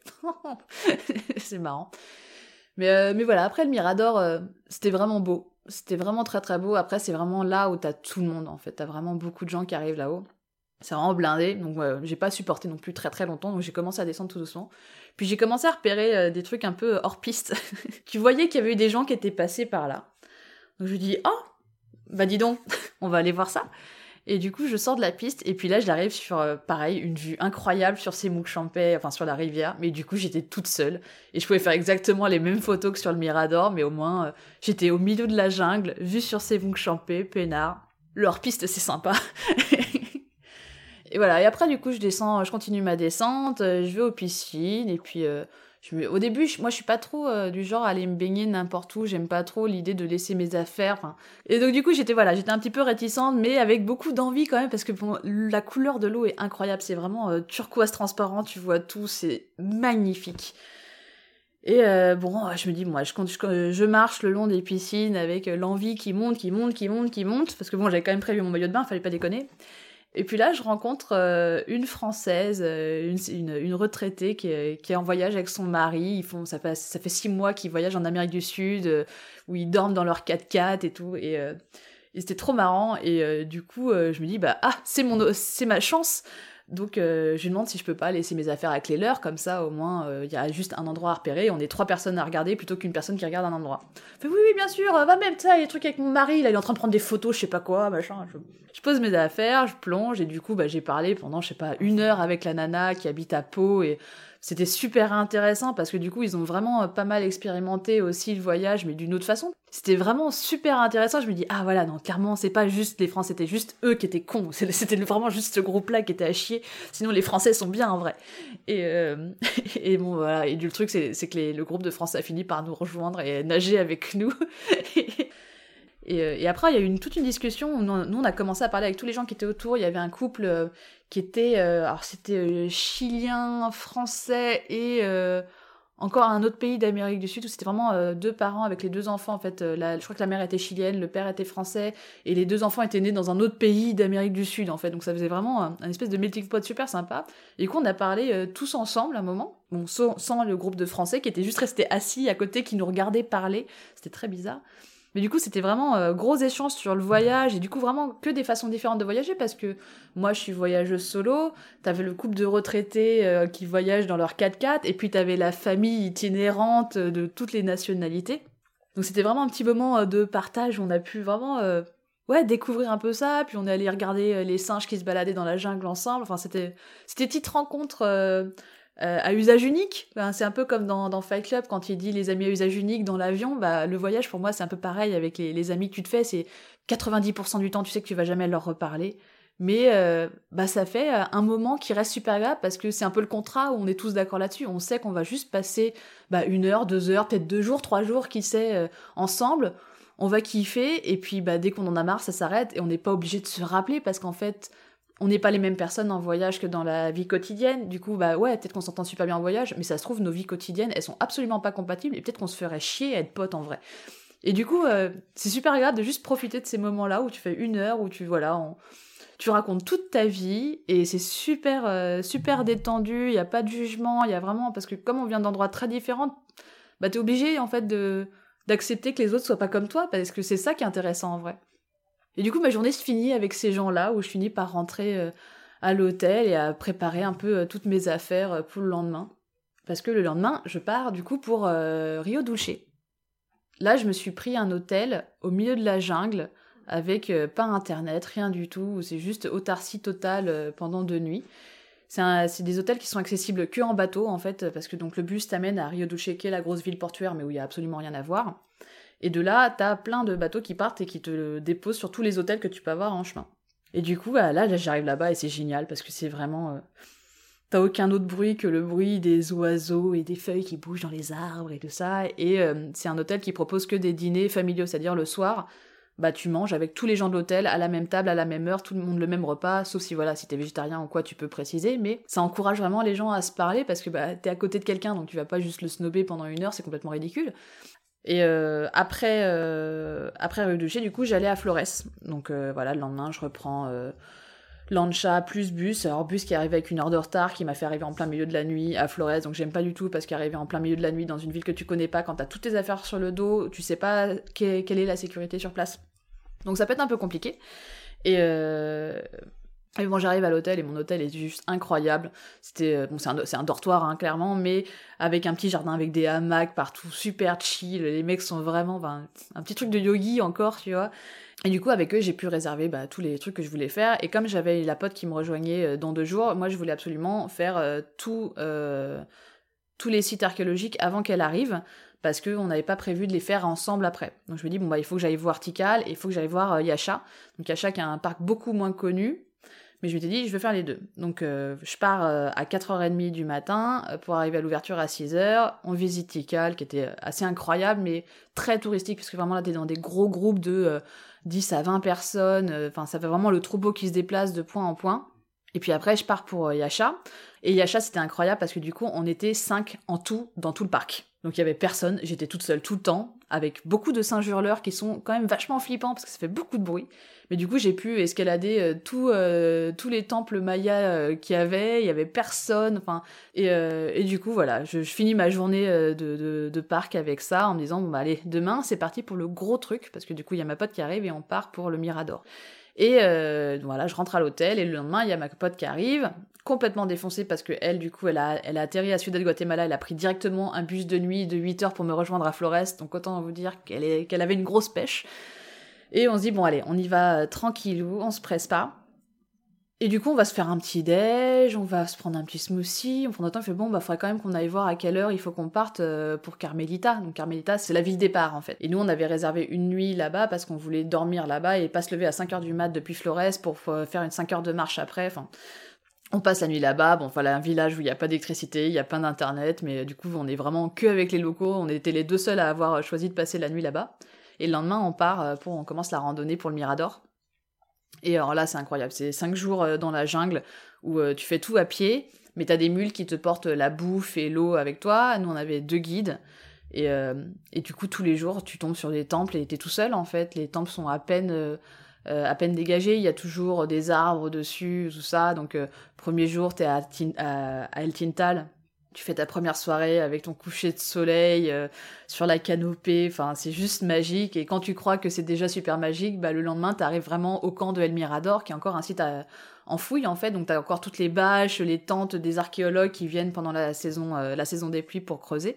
c'est marrant. Mais euh, mais voilà, après le Mirador euh, c'était vraiment beau, c'était vraiment très très beau. Après c'est vraiment là où t'as tout le monde en fait, t'as vraiment beaucoup de gens qui arrivent là-haut. C'est vraiment blindé, donc euh, j'ai pas supporté non plus très très longtemps, donc j'ai commencé à descendre tout doucement. Puis j'ai commencé à repérer euh, des trucs un peu hors piste. Tu voyais qu'il y avait eu des gens qui étaient passés par là. Donc je lui dis « Oh, bah dis donc, on va aller voir ça !» Et du coup, je sors de la piste, et puis là, j'arrive sur, euh, pareil, une vue incroyable sur Semouk-Champais, enfin sur la rivière, mais du coup, j'étais toute seule, et je pouvais faire exactement les mêmes photos que sur le Mirador, mais au moins, euh, j'étais au milieu de la jungle, vue sur Semouk-Champais, peinard. Leur piste, c'est sympa. Et voilà, et après, du coup, je descends, je continue ma descente, euh, je vais aux piscines, et puis... Euh, Je me... Au début, je... moi, je suis pas trop euh, du genre à aller me baigner n'importe où. J'aime pas trop l'idée de laisser mes affaires. Enfin... Et donc, du coup, j'étais voilà, j'étais un petit peu réticente, mais avec beaucoup d'envie quand même, parce que bon, la couleur de l'eau est incroyable. C'est vraiment euh, turquoise transparent. Tu vois tout, c'est magnifique. Et euh, bon, je me dis, moi, je, je, je marche le long des piscines avec l'envie qui monte, qui monte, qui monte, qui monte, parce que bon, j'avais quand même prévu mon maillot de bain, fallait pas déconner. Et puis là, je rencontre euh, une Française, euh, une, une, une retraitée qui est, qui est en voyage avec son mari. Ils font, ça fait, ça fait six mois qu'ils voyagent en Amérique du Sud, euh, où ils dorment dans leur quatre-quatre et tout. Et, euh, et c'était trop marrant. Et euh, du coup, euh, je me dis, bah ah, c'est mon, c'est ma chance. Donc euh, je lui demande si je peux pas laisser mes affaires avec les leurs, comme ça au moins il euh, y a juste un endroit à repérer, on est trois personnes à regarder plutôt qu'une personne qui regarde un endroit. Fait oui oui bien sûr, va même ça, il y a des trucs avec mon mari, là il est en train de prendre des photos, je sais pas quoi, machin. Je, je pose mes affaires, je plonge et du coup bah j'ai parlé pendant je sais pas une heure avec la nana qui habite à Pau et c'était super intéressant parce que du coup ils ont vraiment pas mal expérimenté aussi le voyage mais d'une autre façon. C'était vraiment super intéressant, je me dis ah voilà non clairement c'est pas juste les Français, c'était juste eux qui étaient cons, c'était vraiment juste ce groupe-là qui était à chier, sinon les Français sont bien en vrai. Et, euh, et bon voilà, et du le truc c'est, c'est que les, le groupe de Français a fini par nous rejoindre et nager avec nous. et, Et, et après, il y a eu une, toute une discussion où nous, nous, on a commencé à parler avec tous les gens qui étaient autour. Il y avait un couple euh, qui était... Euh, alors, c'était euh, chilien, français et euh, encore un autre pays d'Amérique du Sud où c'était vraiment euh, deux parents avec les deux enfants. En fait, euh, la, je crois que la mère était chilienne, le père était français et les deux enfants étaient nés dans un autre pays d'Amérique du Sud, en fait. Donc, ça faisait vraiment un, un espèce de melting pot super sympa. Et du coup, on a parlé euh, tous ensemble à un moment. Bon, sans, sans le groupe de Français qui étaient juste restés assis à côté, qui nous regardaient parler. C'était très bizarre. Mais du coup, c'était vraiment euh, gros échanges sur le voyage, et du coup, vraiment que des façons différentes de voyager, parce que moi, je suis voyageuse solo, t'avais le couple de retraités euh, qui voyagent dans leur quatre-quatre, et puis t'avais la famille itinérante de toutes les nationalités. Donc c'était vraiment un petit moment de partage où on a pu vraiment euh, ouais, découvrir un peu ça, puis on est allé regarder les singes qui se baladaient dans la jungle ensemble, enfin c'était, c'était une petite rencontre... Euh, Euh, à usage unique, ben, c'est un peu comme dans, dans Fight Club quand il dit les amis à usage unique dans l'avion, bah, le voyage pour moi c'est un peu pareil avec les, les amis que tu te fais, c'est quatre-vingt-dix pour cent du temps tu sais que tu vas jamais leur reparler, mais euh, bah, ça fait un moment qui reste super agréable parce que c'est un peu le contrat où on est tous d'accord là-dessus, on sait qu'on va juste passer bah, une heure, deux heures, peut-être deux jours, trois jours, qui sait, euh, ensemble, on va kiffer et puis bah, dès qu'on en a marre ça s'arrête et on n'est pas obligé de se rappeler parce qu'en fait on n'est pas les mêmes personnes en voyage que dans la vie quotidienne. Du coup, bah ouais, peut-être qu'on s'entend super bien en voyage, mais ça se trouve, nos vies quotidiennes, elles sont absolument pas compatibles, et peut-être qu'on se ferait chier à être potes en vrai. Et du coup, euh, c'est super agréable de juste profiter de ces moments-là où tu fais une heure, où tu, voilà, on... tu racontes toute ta vie, et c'est super, euh, super détendu, il y a pas de jugement, il y a vraiment... Parce que comme on vient d'endroits très différents, bah t'es obligé, en fait, de... d'accepter que les autres soient pas comme toi, parce que c'est ça qui est intéressant en vrai. Et du coup, ma journée se finit avec ces gens-là, où je finis par rentrer euh, à l'hôtel et à préparer un peu euh, toutes mes affaires euh, pour le lendemain. Parce que le lendemain, je pars du coup pour euh, Rio Dulce. Là, je me suis pris un hôtel au milieu de la jungle, avec euh, pas internet, rien du tout, où c'est juste autarcie totale euh, pendant deux nuits. C'est, un, c'est des hôtels qui sont accessibles que en bateau, en fait, parce que donc le bus t'amène à Rio Dulce, qui est la grosse ville portuaire, mais où il y a absolument rien à voir. Et de là, t'as plein de bateaux qui partent et qui te déposent sur tous les hôtels que tu peux avoir en chemin. Et du coup, bah, là, là, j'arrive là-bas et c'est génial parce que c'est vraiment... Euh... T'as aucun autre bruit que le bruit des oiseaux et des feuilles qui bougent dans les arbres et tout ça. Et euh, c'est un hôtel qui propose que des dîners familiaux, c'est-à-dire le soir, bah tu manges avec tous les gens de l'hôtel à la même table, à la même heure, tout le monde le même repas, sauf si voilà, si t'es végétarien ou quoi, tu peux préciser, mais ça encourage vraiment les gens à se parler parce que bah t'es à côté de quelqu'un, donc tu vas pas juste le snober pendant une heure, c'est complètement ridicule. Et euh, après, euh, après Rio Dulce, du coup, j'allais à Flores. Donc euh, voilà, le lendemain, je reprends euh, Lancha plus bus. Alors bus qui arrive avec une heure de retard, qui m'a fait arriver en plein milieu de la nuit à Flores. Donc j'aime pas du tout parce qu'arriver en plein milieu de la nuit dans une ville que tu connais pas, quand t'as toutes tes affaires sur le dos, tu sais pas que- quelle est la sécurité sur place. Donc ça peut être un peu compliqué. Et... Euh... Et bon, j'arrive à l'hôtel et mon hôtel est juste incroyable. C'était bon, c'est un, c'est un dortoir hein, clairement, mais avec un petit jardin avec des hamacs partout, super chill. Les mecs sont vraiment ben, un petit truc de yogi encore, tu vois. Et du coup, avec eux, j'ai pu réserver bah, tous les trucs que je voulais faire. Et comme j'avais la pote qui me rejoignait euh, dans deux jours, moi, je voulais absolument faire euh, tout, euh, tous les sites archéologiques avant qu'elle arrive, parce qu'on n'avait pas prévu de les faire ensemble après. Donc je me dis bon bah il faut que j'aille voir Tikal et il faut que j'aille voir euh, Yasha. Donc Yasha qui a un parc beaucoup moins connu. Mais je m'étais dit, je vais faire les deux. Donc, euh, je pars euh, à quatre heures trente du matin euh, pour arriver à l'ouverture à six heures. On visite Tikal, qui était assez incroyable, mais très touristique, parce que vraiment là, t'es dans des gros groupes de euh, dix à vingt personnes. Enfin, euh, ça fait vraiment le troupeau qui se déplace de point en point. Et puis après, je pars pour Yasha. Et Yasha, c'était incroyable parce que du coup, on était cinq en tout dans tout le parc. Donc il y avait personne, j'étais toute seule tout le temps, avec beaucoup de singes hurleurs qui sont quand même vachement flippants parce que ça fait beaucoup de bruit. Mais du coup, j'ai pu escalader euh, tout, euh, tous les temples mayas euh, qu'il y avait, il y avait personne, enfin... Et, euh, et du coup, voilà, je, je finis ma journée euh, de, de, de parc avec ça, en me disant, bon bah allez, demain, c'est parti pour le gros truc, parce que du coup, il y a ma pote qui arrive et on part pour le Mirador. Et euh, voilà, je rentre à l'hôtel, et le lendemain, il y a ma pote qui arrive, complètement défoncée, parce que elle, du coup, elle a, elle a atterri à Ciudad Guatemala, elle a pris directement un bus de nuit de huit heures pour me rejoindre à Flores, donc autant vous dire qu'elle, est, qu'elle avait une grosse pêche. Et on se dit, bon allez, on y va euh, tranquillou, on se presse pas. Et du coup, on va se faire un petit déj, on va se prendre un petit smoothie, on prend notre temps, on fait bon, bah faudrait quand même qu'on aille voir à quelle heure il faut qu'on parte euh, pour Carmelita. Donc Carmelita, c'est la ville départ en fait. Et nous, on avait réservé une nuit là-bas parce qu'on voulait dormir là-bas et pas se lever à cinq heures du mat depuis Flores pour euh, faire une cinq heures de marche après, enfin... On passe la nuit là-bas, bon voilà, un village où il n'y a pas d'électricité, il n'y a pas d'internet, mais du coup on est vraiment que avec les locaux, on était les deux seuls à avoir choisi de passer la nuit là-bas. Et le lendemain on part, pour, on commence la randonnée pour le Mirador. Et alors là c'est incroyable, c'est cinq jours dans la jungle où euh, tu fais tout à pied, mais t'as des mules qui te portent la bouffe et l'eau avec toi. Nous on avait deux guides, et, euh, et du coup tous les jours tu tombes sur des temples et t'es tout seul en fait, les temples sont à peine... Euh, Euh, à peine dégagé, il y a toujours des arbres dessus, tout ça, donc euh, premier jour t'es à, Tin- à, à El Tintal, tu fais ta première soirée avec ton coucher de soleil euh, sur la canopée, enfin c'est juste magique, et quand tu crois que c'est déjà super magique, bah le lendemain t'arrives vraiment au camp de El Mirador, qui est encore un site à, en fouille en fait, donc t'as encore toutes les bâches, les tentes des archéologues qui viennent pendant la saison, euh, la saison des pluies pour creuser.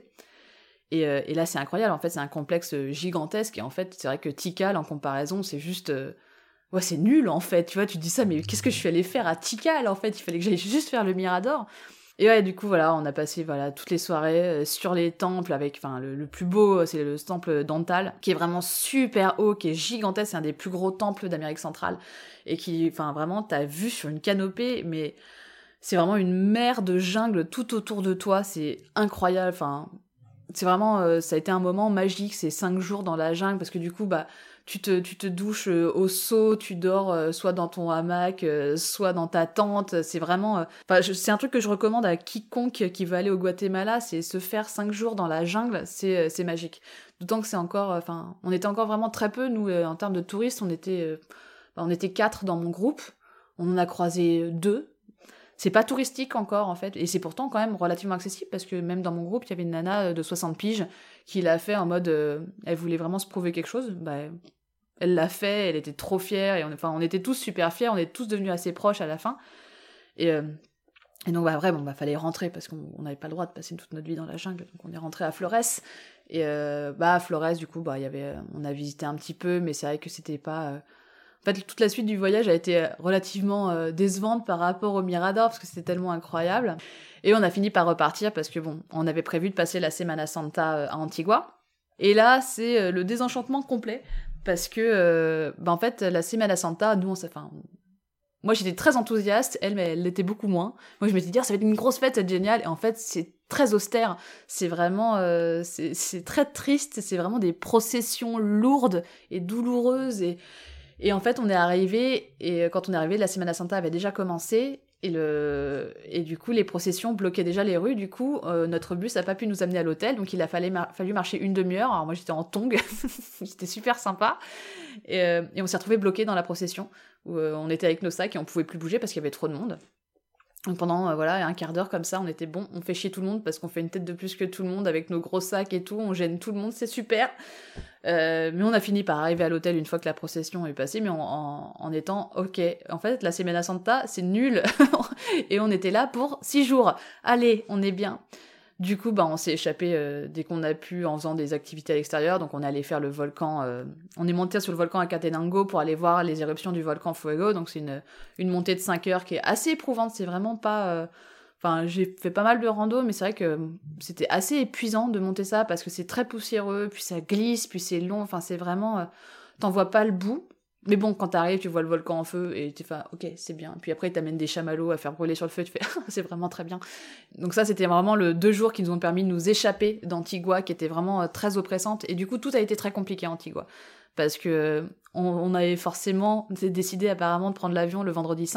Et, euh, et là c'est incroyable, en fait c'est un complexe gigantesque, et en fait c'est vrai que Tikal en comparaison c'est juste... Euh, ouais, c'est nul, en fait, tu vois, tu te dis ça, mais qu'est-ce que je suis allée faire à Tikal, en fait, il fallait que j'aille juste faire le Mirador. Et ouais, du coup, voilà, on a passé, voilà, toutes les soirées euh, sur les temples avec, enfin, le, le plus beau, c'est le temple d'Antal, qui est vraiment super haut, qui est gigantesque, c'est un des plus gros temples d'Amérique centrale, et qui, enfin, vraiment, t'as vu sur une canopée, mais c'est vraiment une mer de jungle tout autour de toi, c'est incroyable, enfin... C'est vraiment, euh, ça a été un moment magique, ces cinq jours dans la jungle, parce que du coup, bah, tu te, tu te douches euh, au seau, tu dors euh, soit dans ton hamac, euh, soit dans ta tente, c'est vraiment... Enfin, euh, c'est un truc que je recommande à quiconque qui veut aller au Guatemala, c'est se faire cinq jours dans la jungle, c'est, euh, c'est magique. D'autant que c'est encore... Enfin, euh, on était encore vraiment très peu, nous, euh, en termes de touristes, on était, euh, bah, on était quatre dans mon groupe, on en a croisé deux. C'est pas touristique encore, en fait, et c'est pourtant quand même relativement accessible, parce que même dans mon groupe, il y avait une nana de soixante piges qui l'a fait en mode... Euh, elle voulait vraiment se prouver quelque chose, bah, elle l'a fait, elle était trop fière, et on, enfin, on était tous super fiers, on est tous devenus assez proches à la fin, et, euh, et donc bah, après, bon, bah, fallait rentrer, parce qu'on n'avait pas le droit de passer toute notre vie dans la jungle, donc on est rentré à Flores, et euh, bah, à Flores, du coup, bah, y avait, on a visité un petit peu, mais c'est vrai que c'était pas... Euh, En fait, toute la suite du voyage a été relativement euh, décevante par rapport au Mirador, parce que c'était tellement incroyable. Et on a fini par repartir, parce que bon, on avait prévu de passer la Semana Santa euh, à Antigua. Et là, c'est euh, le désenchantement complet, parce que, euh, bah, en fait, la Semana Santa, nous, on s'est... Enfin, moi, j'étais très enthousiaste, elle, mais elle l'était beaucoup moins. Moi, je m'étais dit, ah, ça va être une grosse fête, c'est génial. Et en fait, c'est très austère. C'est vraiment... Euh, c'est, c'est très triste, c'est vraiment des processions lourdes et douloureuses, et... Et en fait, on est arrivé, et quand on est arrivé, la Semana Santa avait déjà commencé, et, le... et du coup, les processions bloquaient déjà les rues. Du coup, euh, notre bus n'a pas pu nous amener à l'hôtel, donc il a fallu, mar- fallu marcher une demi-heure. Alors moi, j'étais en tongs, c'était super sympa. Et, euh, et on s'est retrouvés bloqués dans la procession, où euh, on était avec nos sacs et on pouvait plus bouger parce qu'il y avait trop de monde. Donc pendant euh, voilà un quart d'heure comme ça, on était bon, on fait chier tout le monde parce qu'on fait une tête de plus que tout le monde avec nos gros sacs et tout, on gêne tout le monde, c'est super. Euh, mais on a fini par arriver à l'hôtel une fois que la procession est passée, mais en, en, en étant ok. En fait, la Semana Santa, c'est nul. Et on était là pour six jours. Allez, on est bien. Du coup, bah, on s'est échappé euh, dès qu'on a pu en faisant des activités à l'extérieur. Donc on est allé faire le volcan, euh, on est monté sur le volcan Acatenango pour aller voir les éruptions du volcan Fuego. Donc c'est une, une montée de cinq heures qui est assez éprouvante, c'est vraiment pas... Euh... Enfin, j'ai fait pas mal de rando, mais c'est vrai que c'était assez épuisant de monter ça, parce que c'est très poussiéreux, puis ça glisse, puis c'est long, enfin c'est vraiment... Euh... T'en vois pas le bout. Mais bon, quand t'arrives, tu vois le volcan en feu, et tu fais, ok, c'est bien. Puis après, ils t'amènent des chamallows à faire brûler sur le feu, tu fais, c'est vraiment très bien. Donc ça, c'était vraiment le deux jours qui nous ont permis de nous échapper d'Antigua, qui était vraiment euh, très oppressante. Et du coup, tout a été très compliqué à Antigua. Parce que on, on avait forcément décidé apparemment de prendre l'avion le vendredi saint.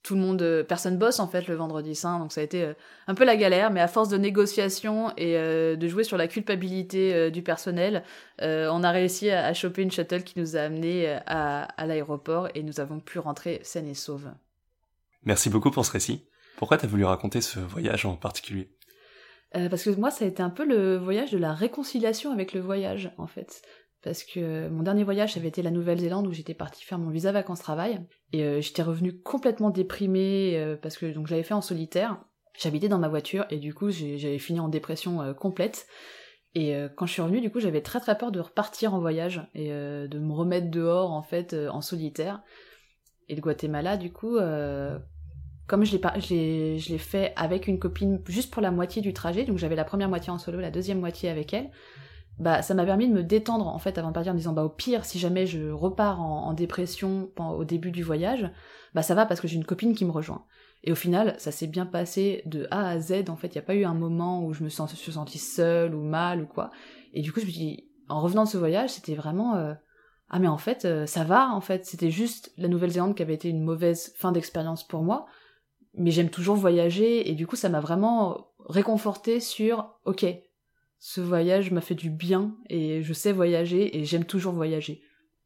tout le monde, euh, personne bosse en fait le vendredi saint, donc ça a été euh, un peu la galère, mais à force de négociations et euh, de jouer sur la culpabilité euh, du personnel, euh, on a réussi à, à choper une shuttle qui nous a amenés à, à l'aéroport et nous avons pu rentrer saines et sauves. Merci beaucoup pour ce récit. Pourquoi t'as voulu raconter ce voyage en particulier ? euh, Parce que moi, ça a été un peu le voyage de la réconciliation avec le voyage, en fait. Parce que mon dernier voyage, ça avait été la Nouvelle-Zélande, où j'étais partie faire mon visa vacances-travail. Et euh, j'étais revenue complètement déprimée, euh, parce que donc je l'avais fait en solitaire. J'habitais dans ma voiture, et du coup, j'ai, j'avais fini en dépression euh, complète. Et euh, quand je suis revenue, du coup, j'avais très très peur de repartir en voyage, et euh, de me remettre dehors, en fait, euh, en solitaire. Et le Guatemala, du coup... Euh, Comme je l'ai, pas, je, l'ai, je l'ai fait avec une copine juste pour la moitié du trajet, donc j'avais la première moitié en solo, la deuxième moitié avec elle, bah ça m'a permis de me détendre en fait avant de partir en disant bah au pire si jamais je repars en, en dépression au début du voyage, bah ça va parce que j'ai une copine qui me rejoint. Et au final ça s'est bien passé de A à Z, en fait il n'y a pas eu un moment où je me sens, je suis sentie seule ou mal ou quoi. Et du coup je me dis, en revenant de ce voyage c'était vraiment... Euh, ah mais en fait euh, ça va en fait, c'était juste la Nouvelle-Zélande qui avait été une mauvaise fin d'expérience pour moi. Mais j'aime toujours voyager, et du coup, ça m'a vraiment réconfortée sur « Ok, ce voyage m'a fait du bien, et je sais voyager, et j'aime toujours voyager. »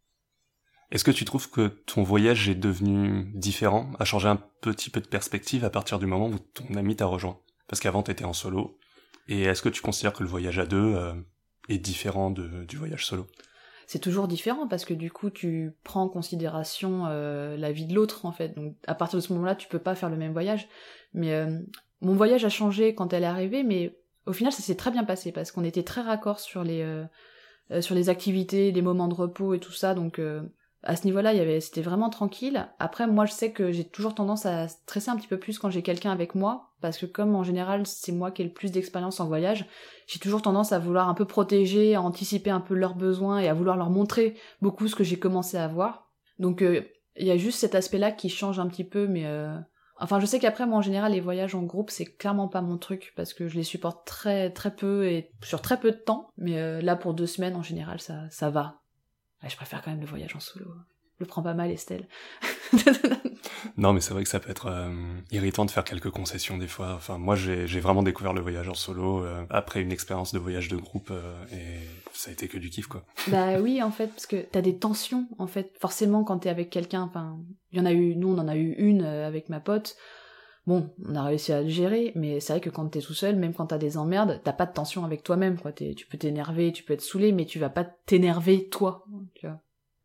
Est-ce que tu trouves que ton voyage est devenu différent, a changé un petit peu de perspective à partir du moment où ton ami t'a rejoint ? Parce qu'avant, t'étais en solo. Et est-ce que tu considères que le voyage à deux euh, est différent de, du voyage solo ? C'est toujours différent parce que du coup tu prends en considération euh, la vie de l'autre en fait, donc à partir de ce moment-là tu peux pas faire le même voyage. Mais euh, mon voyage a changé quand elle est arrivée, mais au final ça s'est très bien passé parce qu'on était très raccord sur les euh, euh, sur les activités, les moments de repos et tout ça, donc euh, à ce niveau-là il y avait, c'était vraiment tranquille. Après moi je sais que j'ai toujours tendance à stresser un petit peu plus quand j'ai quelqu'un avec moi, parce que comme en général c'est moi qui ai le plus d'expérience en voyage, j'ai toujours tendance à vouloir un peu protéger, à anticiper un peu leurs besoins et à vouloir leur montrer beaucoup ce que j'ai commencé à voir. Donc il euh, y a juste cet aspect-là qui change un petit peu, mais euh... enfin je sais qu'après moi en général les voyages en groupe c'est clairement pas mon truc parce que je les supporte très très peu et sur très peu de temps, mais euh, là pour deux semaines en général ça ça va. Ouais, je préfère quand même le voyage en solo. Je le prends pas mal, Estelle. Non, mais c'est vrai que ça peut être euh, irritant de faire quelques concessions des fois. Enfin, moi, j'ai, j'ai vraiment découvert le voyage en solo euh, après une expérience de voyage de groupe euh, et ça a été que du kiff, quoi. Bah oui, en fait, parce que t'as des tensions, en fait. Forcément, quand t'es avec quelqu'un, enfin, il y en a eu, nous, on en a eu une euh, avec ma pote. Bon, on a réussi à le gérer, mais c'est vrai que quand t'es tout seul, même quand t'as des emmerdes, t'as pas de tension avec toi-même, quoi. T'es, tu peux t'énerver, tu peux être saoulé, mais tu vas pas t'énerver toi, tu vois.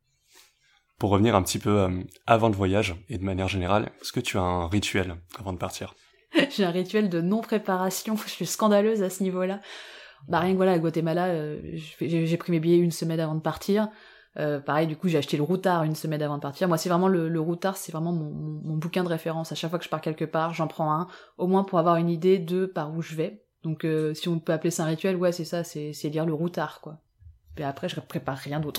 Pour revenir un petit peu euh, avant le voyage, et de manière générale, est-ce que tu as un rituel avant de partir ? J'ai un rituel de non-préparation, je suis scandaleuse à ce niveau-là. Bah rien que voilà, à Guatemala, euh, j'ai, j'ai pris mes billets une semaine avant de partir. Euh, pareil, du coup, j'ai acheté le routard une semaine avant de partir. Moi, c'est vraiment le, le routard, c'est vraiment mon, mon, mon bouquin de référence. À chaque fois que je pars quelque part, j'en prends un, au moins pour avoir une idée de par où je vais. Donc, euh, si on peut appeler ça un rituel, ouais, c'est ça, c'est, c'est lire le routard, quoi. Et après, je prépare rien d'autre.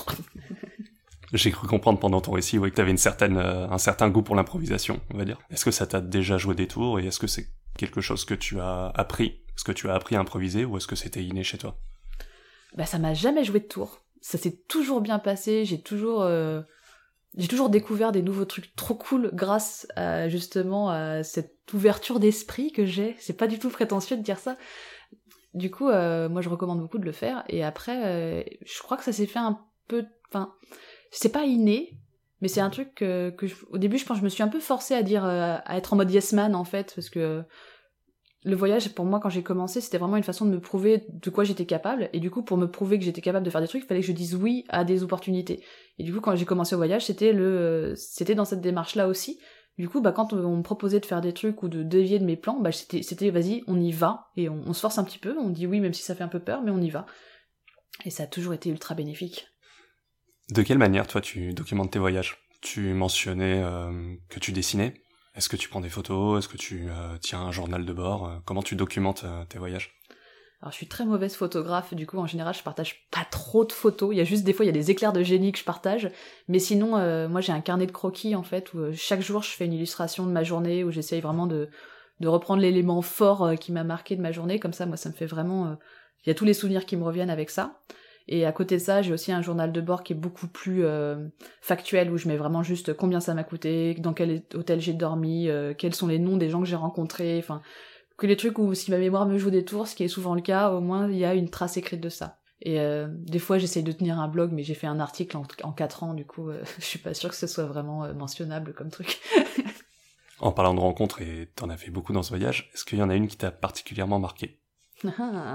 J'ai cru comprendre pendant ton récit, ouais, que t'avais une certaine, euh, un certain goût pour l'improvisation, on va dire. Est-ce que ça t'a déjà joué des tours et est-ce que c'est quelque chose que tu as appris ? Est-ce que tu as appris à improviser ou est-ce que c'était inné chez toi ? Bah, ça m'a jamais joué de tour. Ça s'est toujours bien passé, j'ai toujours, euh, j'ai toujours découvert des nouveaux trucs trop cool grâce à, justement, à cette ouverture d'esprit que j'ai. C'est pas du tout prétentieux de dire ça. Du coup, euh, moi je recommande beaucoup de le faire. Et après, euh, je crois que ça s'est fait un peu... Enfin, c'est pas inné, mais c'est un truc que, que je, au début, je pense que je me suis un peu forcée à dire, euh, à être en mode yes man, en fait, parce que le voyage, pour moi, quand j'ai commencé, c'était vraiment une façon de me prouver de quoi j'étais capable, et du coup, pour me prouver que j'étais capable de faire des trucs, il fallait que je dise oui à des opportunités. Et du coup, quand j'ai commencé au voyage, c'était le, c'était dans cette démarche-là aussi. Du coup, bah, quand on me proposait de faire des trucs ou de dévier de mes plans, bah, c'était, c'était vas-y, on y va, et on, on se force un petit peu, on dit oui, même si ça fait un peu peur, mais on y va. Et ça a toujours été ultra bénéfique. De quelle manière, toi, tu documentes tes voyages ? Tu mentionnais euh, que tu dessinais. Est-ce que tu prends des photos ? Est-ce que tu euh, tiens un journal de bord ? Comment tu documentes euh, tes voyages ? Alors je suis très mauvaise photographe, du coup en général je partage pas trop de photos, il y a juste des fois il y a des éclairs de génie que je partage, mais sinon euh, moi j'ai un carnet de croquis en fait, où euh, chaque jour je fais une illustration de ma journée, où j'essaye vraiment de, de reprendre l'élément fort euh, qui m'a marqué de ma journée, comme ça moi ça me fait vraiment... Euh, il y a tous les souvenirs qui me reviennent avec ça. Et à côté de ça, j'ai aussi un journal de bord qui est beaucoup plus euh, factuel, où je mets vraiment juste combien ça m'a coûté, dans quel hôtel j'ai dormi, euh, quels sont les noms des gens que j'ai rencontrés, enfin, que les trucs où si ma mémoire me joue des tours, ce qui est souvent le cas, au moins il y a une trace écrite de ça. Et euh, des fois j'essaye de tenir un blog, mais j'ai fait un article en, en quatre ans, du coup euh, je suis pas sûre que ce soit vraiment euh, mentionnable comme truc. En parlant de rencontres, et t'en as fait beaucoup dans ce voyage, est-ce qu'il y en a une qui t'a particulièrement marqué? Il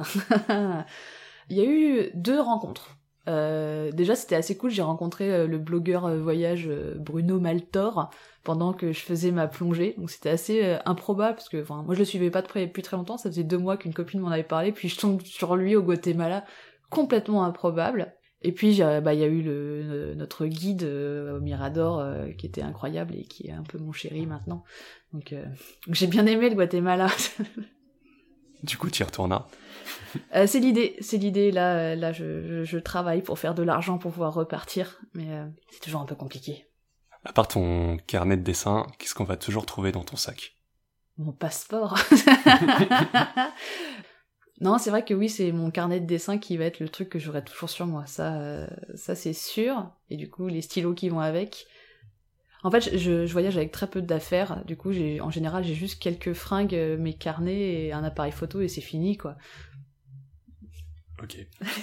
y a eu deux rencontres. Euh, déjà c'était assez cool, j'ai rencontré euh, le blogueur euh, voyage euh, Bruno Maltor pendant que je faisais ma plongée, donc c'était assez euh, improbable, parce que moi je le suivais pas de près depuis très longtemps, ça faisait deux mois qu'une copine m'en avait parlé, puis je tombe sur lui au Guatemala, complètement improbable. Et puis bah il y a eu le, le notre guide euh, au Mirador euh, qui était incroyable et qui est un peu mon chéri maintenant. Donc, euh, donc j'ai bien aimé le Guatemala. Du coup, tu y retournas? euh, C'est l'idée, c'est l'idée. Là, là, je, je, je travaille pour faire de l'argent pour pouvoir repartir, mais euh, c'est toujours un peu compliqué. À part ton carnet de dessin, qu'est-ce qu'on va toujours trouver dans ton sac? Mon passeport. Non, c'est vrai que oui, c'est mon carnet de dessin qui va être le truc que j'aurai toujours sur moi. Ça, euh, ça c'est sûr. Et du coup, les stylos qui vont avec. En fait, je, je voyage avec très peu d'affaires. Du coup, j'ai, en général, j'ai juste quelques fringues, mes carnets et un appareil photo et c'est fini, quoi. Ok.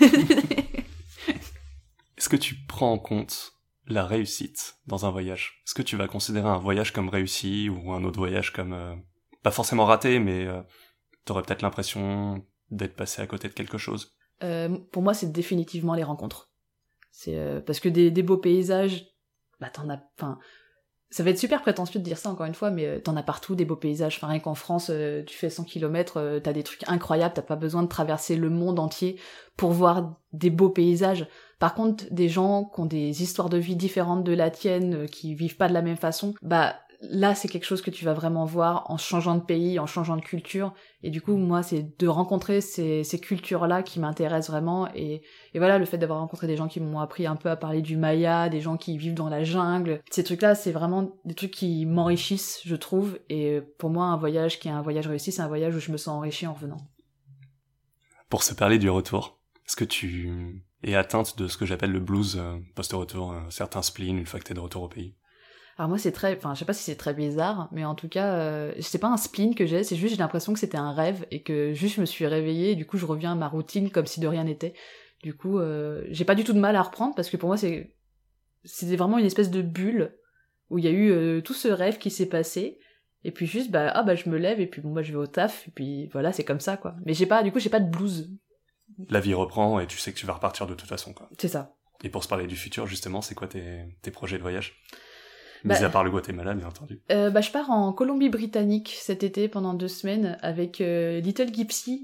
Est-ce que tu prends en compte la réussite dans un voyage? Est-ce que tu vas considérer un voyage comme réussi ou un autre voyage comme euh, pas forcément raté, mais euh, t'aurais peut-être l'impression d'être passé à côté de quelque chose? euh, Pour moi, c'est définitivement les rencontres. C'est euh, parce que des, des beaux paysages, bah t'en as. Enfin, ça va être super prétentieux de dire ça encore une fois, mais euh, t'en as partout des beaux paysages. Enfin, rien qu'en France, euh, tu fais cent kilomètres, euh, t'as des trucs incroyables. T'as pas besoin de traverser le monde entier pour voir des beaux paysages. Par contre, des gens qui ont des histoires de vie différentes de la tienne, euh, qui vivent pas de la même façon, bah là, c'est quelque chose que tu vas vraiment voir en changeant de pays, en changeant de culture. Et du coup, moi, c'est de rencontrer ces, ces cultures-là qui m'intéressent vraiment. Et, et voilà, le fait d'avoir rencontré des gens qui m'ont appris un peu à parler du maya, des gens qui vivent dans la jungle, ces trucs-là, c'est vraiment des trucs qui m'enrichissent, je trouve. Et pour moi, un voyage qui est un voyage réussi, c'est un voyage où je me sens enrichi en revenant. Pour se parler du retour, est-ce que tu es atteinte de ce que j'appelle le blues euh, post-retour, euh, certains spleen une fois que t'es de retour au pays? Alors moi c'est très, enfin je sais pas si c'est très bizarre, mais en tout cas euh, c'est pas un spleen que j'ai, c'est juste j'ai l'impression que c'était un rêve et que juste je me suis réveillée et du coup je reviens à ma routine comme si de rien n'était. Du coup euh, j'ai pas du tout de mal à reprendre parce que pour moi c'est c'était vraiment une espèce de bulle où il y a eu euh, tout ce rêve qui s'est passé et puis juste bah ah bah je me lève et puis bon bah je vais au taf et puis voilà c'est comme ça quoi. Mais j'ai pas du coup j'ai pas de blues. La vie reprend et tu sais que tu vas repartir de toute façon quoi. C'est ça. Et pour se parler du futur justement, c'est quoi tes tes projets de voyage? Bah, Mis à part le Guatemala, bien entendu. Euh, bah, je pars en Colombie-Britannique cet été pendant deux semaines avec euh, Little Gypsy,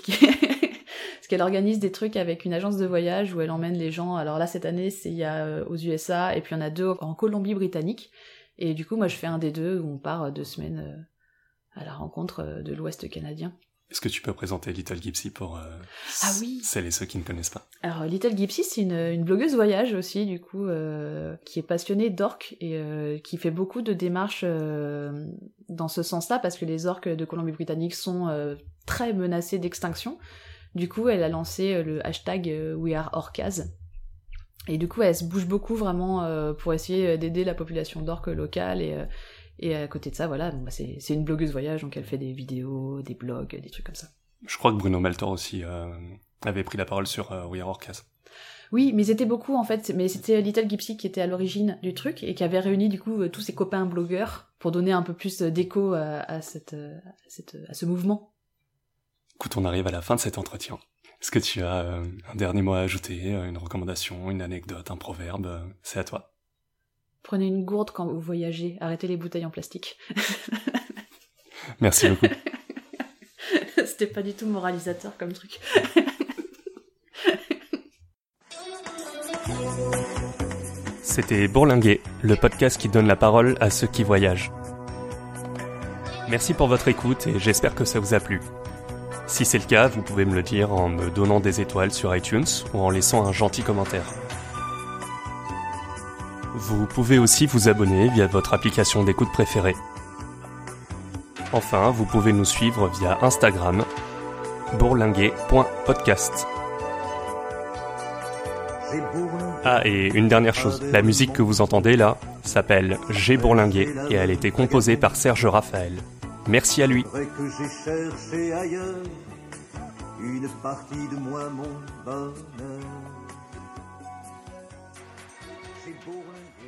parce qu'elle organise des trucs avec une agence de voyage où elle emmène les gens. Alors là, cette année, c'est il y a euh, aux U S A et puis il y en a deux en Colombie-Britannique. Et du coup, moi, je fais un des deux où on part euh, deux semaines euh, à la rencontre euh, de l'Ouest canadien. Est-ce que tu peux présenter Little Gypsy pour euh, ah, oui. celles et ceux qui ne connaissent pas? Alors Little Gypsy, c'est une, une blogueuse voyage aussi, du coup, euh, qui est passionnée d'orques et euh, qui fait beaucoup de démarches euh, dans ce sens-là, parce que les orques de Colombie-Britannique sont euh, très menacés d'extinction. Du coup, elle a lancé le hashtag euh, We Are Orcas. Et du coup, elle se bouge beaucoup vraiment euh, pour essayer d'aider la population d'orques locale et... Euh, Et à côté de ça, voilà, bon, bah c'est, c'est une blogueuse voyage, donc elle fait des vidéos, des blogs, des trucs comme ça. Je crois que Bruno Maltor aussi euh, avait pris la parole sur euh, We Are Orcas. Oui, mais ils étaient beaucoup en fait, mais c'était Little Gypsy qui était à l'origine du truc et qui avait réuni du coup tous ses copains blogueurs pour donner un peu plus d'écho à, à, cette, à, cette, à ce mouvement. Écoute, on arrive à la fin de cet entretien. Est-ce que tu as euh, un dernier mot à ajouter, une recommandation, une anecdote, un proverbe? C'est à toi. Prenez une gourde quand vous voyagez, arrêtez les bouteilles en plastique. Merci beaucoup. C'était pas du tout moralisateur comme truc. C'était Bourlinguer, le podcast qui donne la parole à ceux qui voyagent. Merci pour votre écoute et j'espère que ça vous a plu. Si c'est le cas, vous pouvez me le dire en me donnant des étoiles sur iTunes ou en laissant un gentil commentaire. Vous pouvez aussi vous abonner via votre application d'écoute préférée. Enfin, vous pouvez nous suivre via Instagram, bourlinguer point podcast. J'ai bourlingué. Ah, et une dernière chose, la musique que vous entendez là s'appelle J'ai bourlingué et elle a été composée par Serge Raphaël. Merci à lui. Vrai que j'ai cherché ailleurs une partie de moi, mon bonheur. J'ai bourlingué.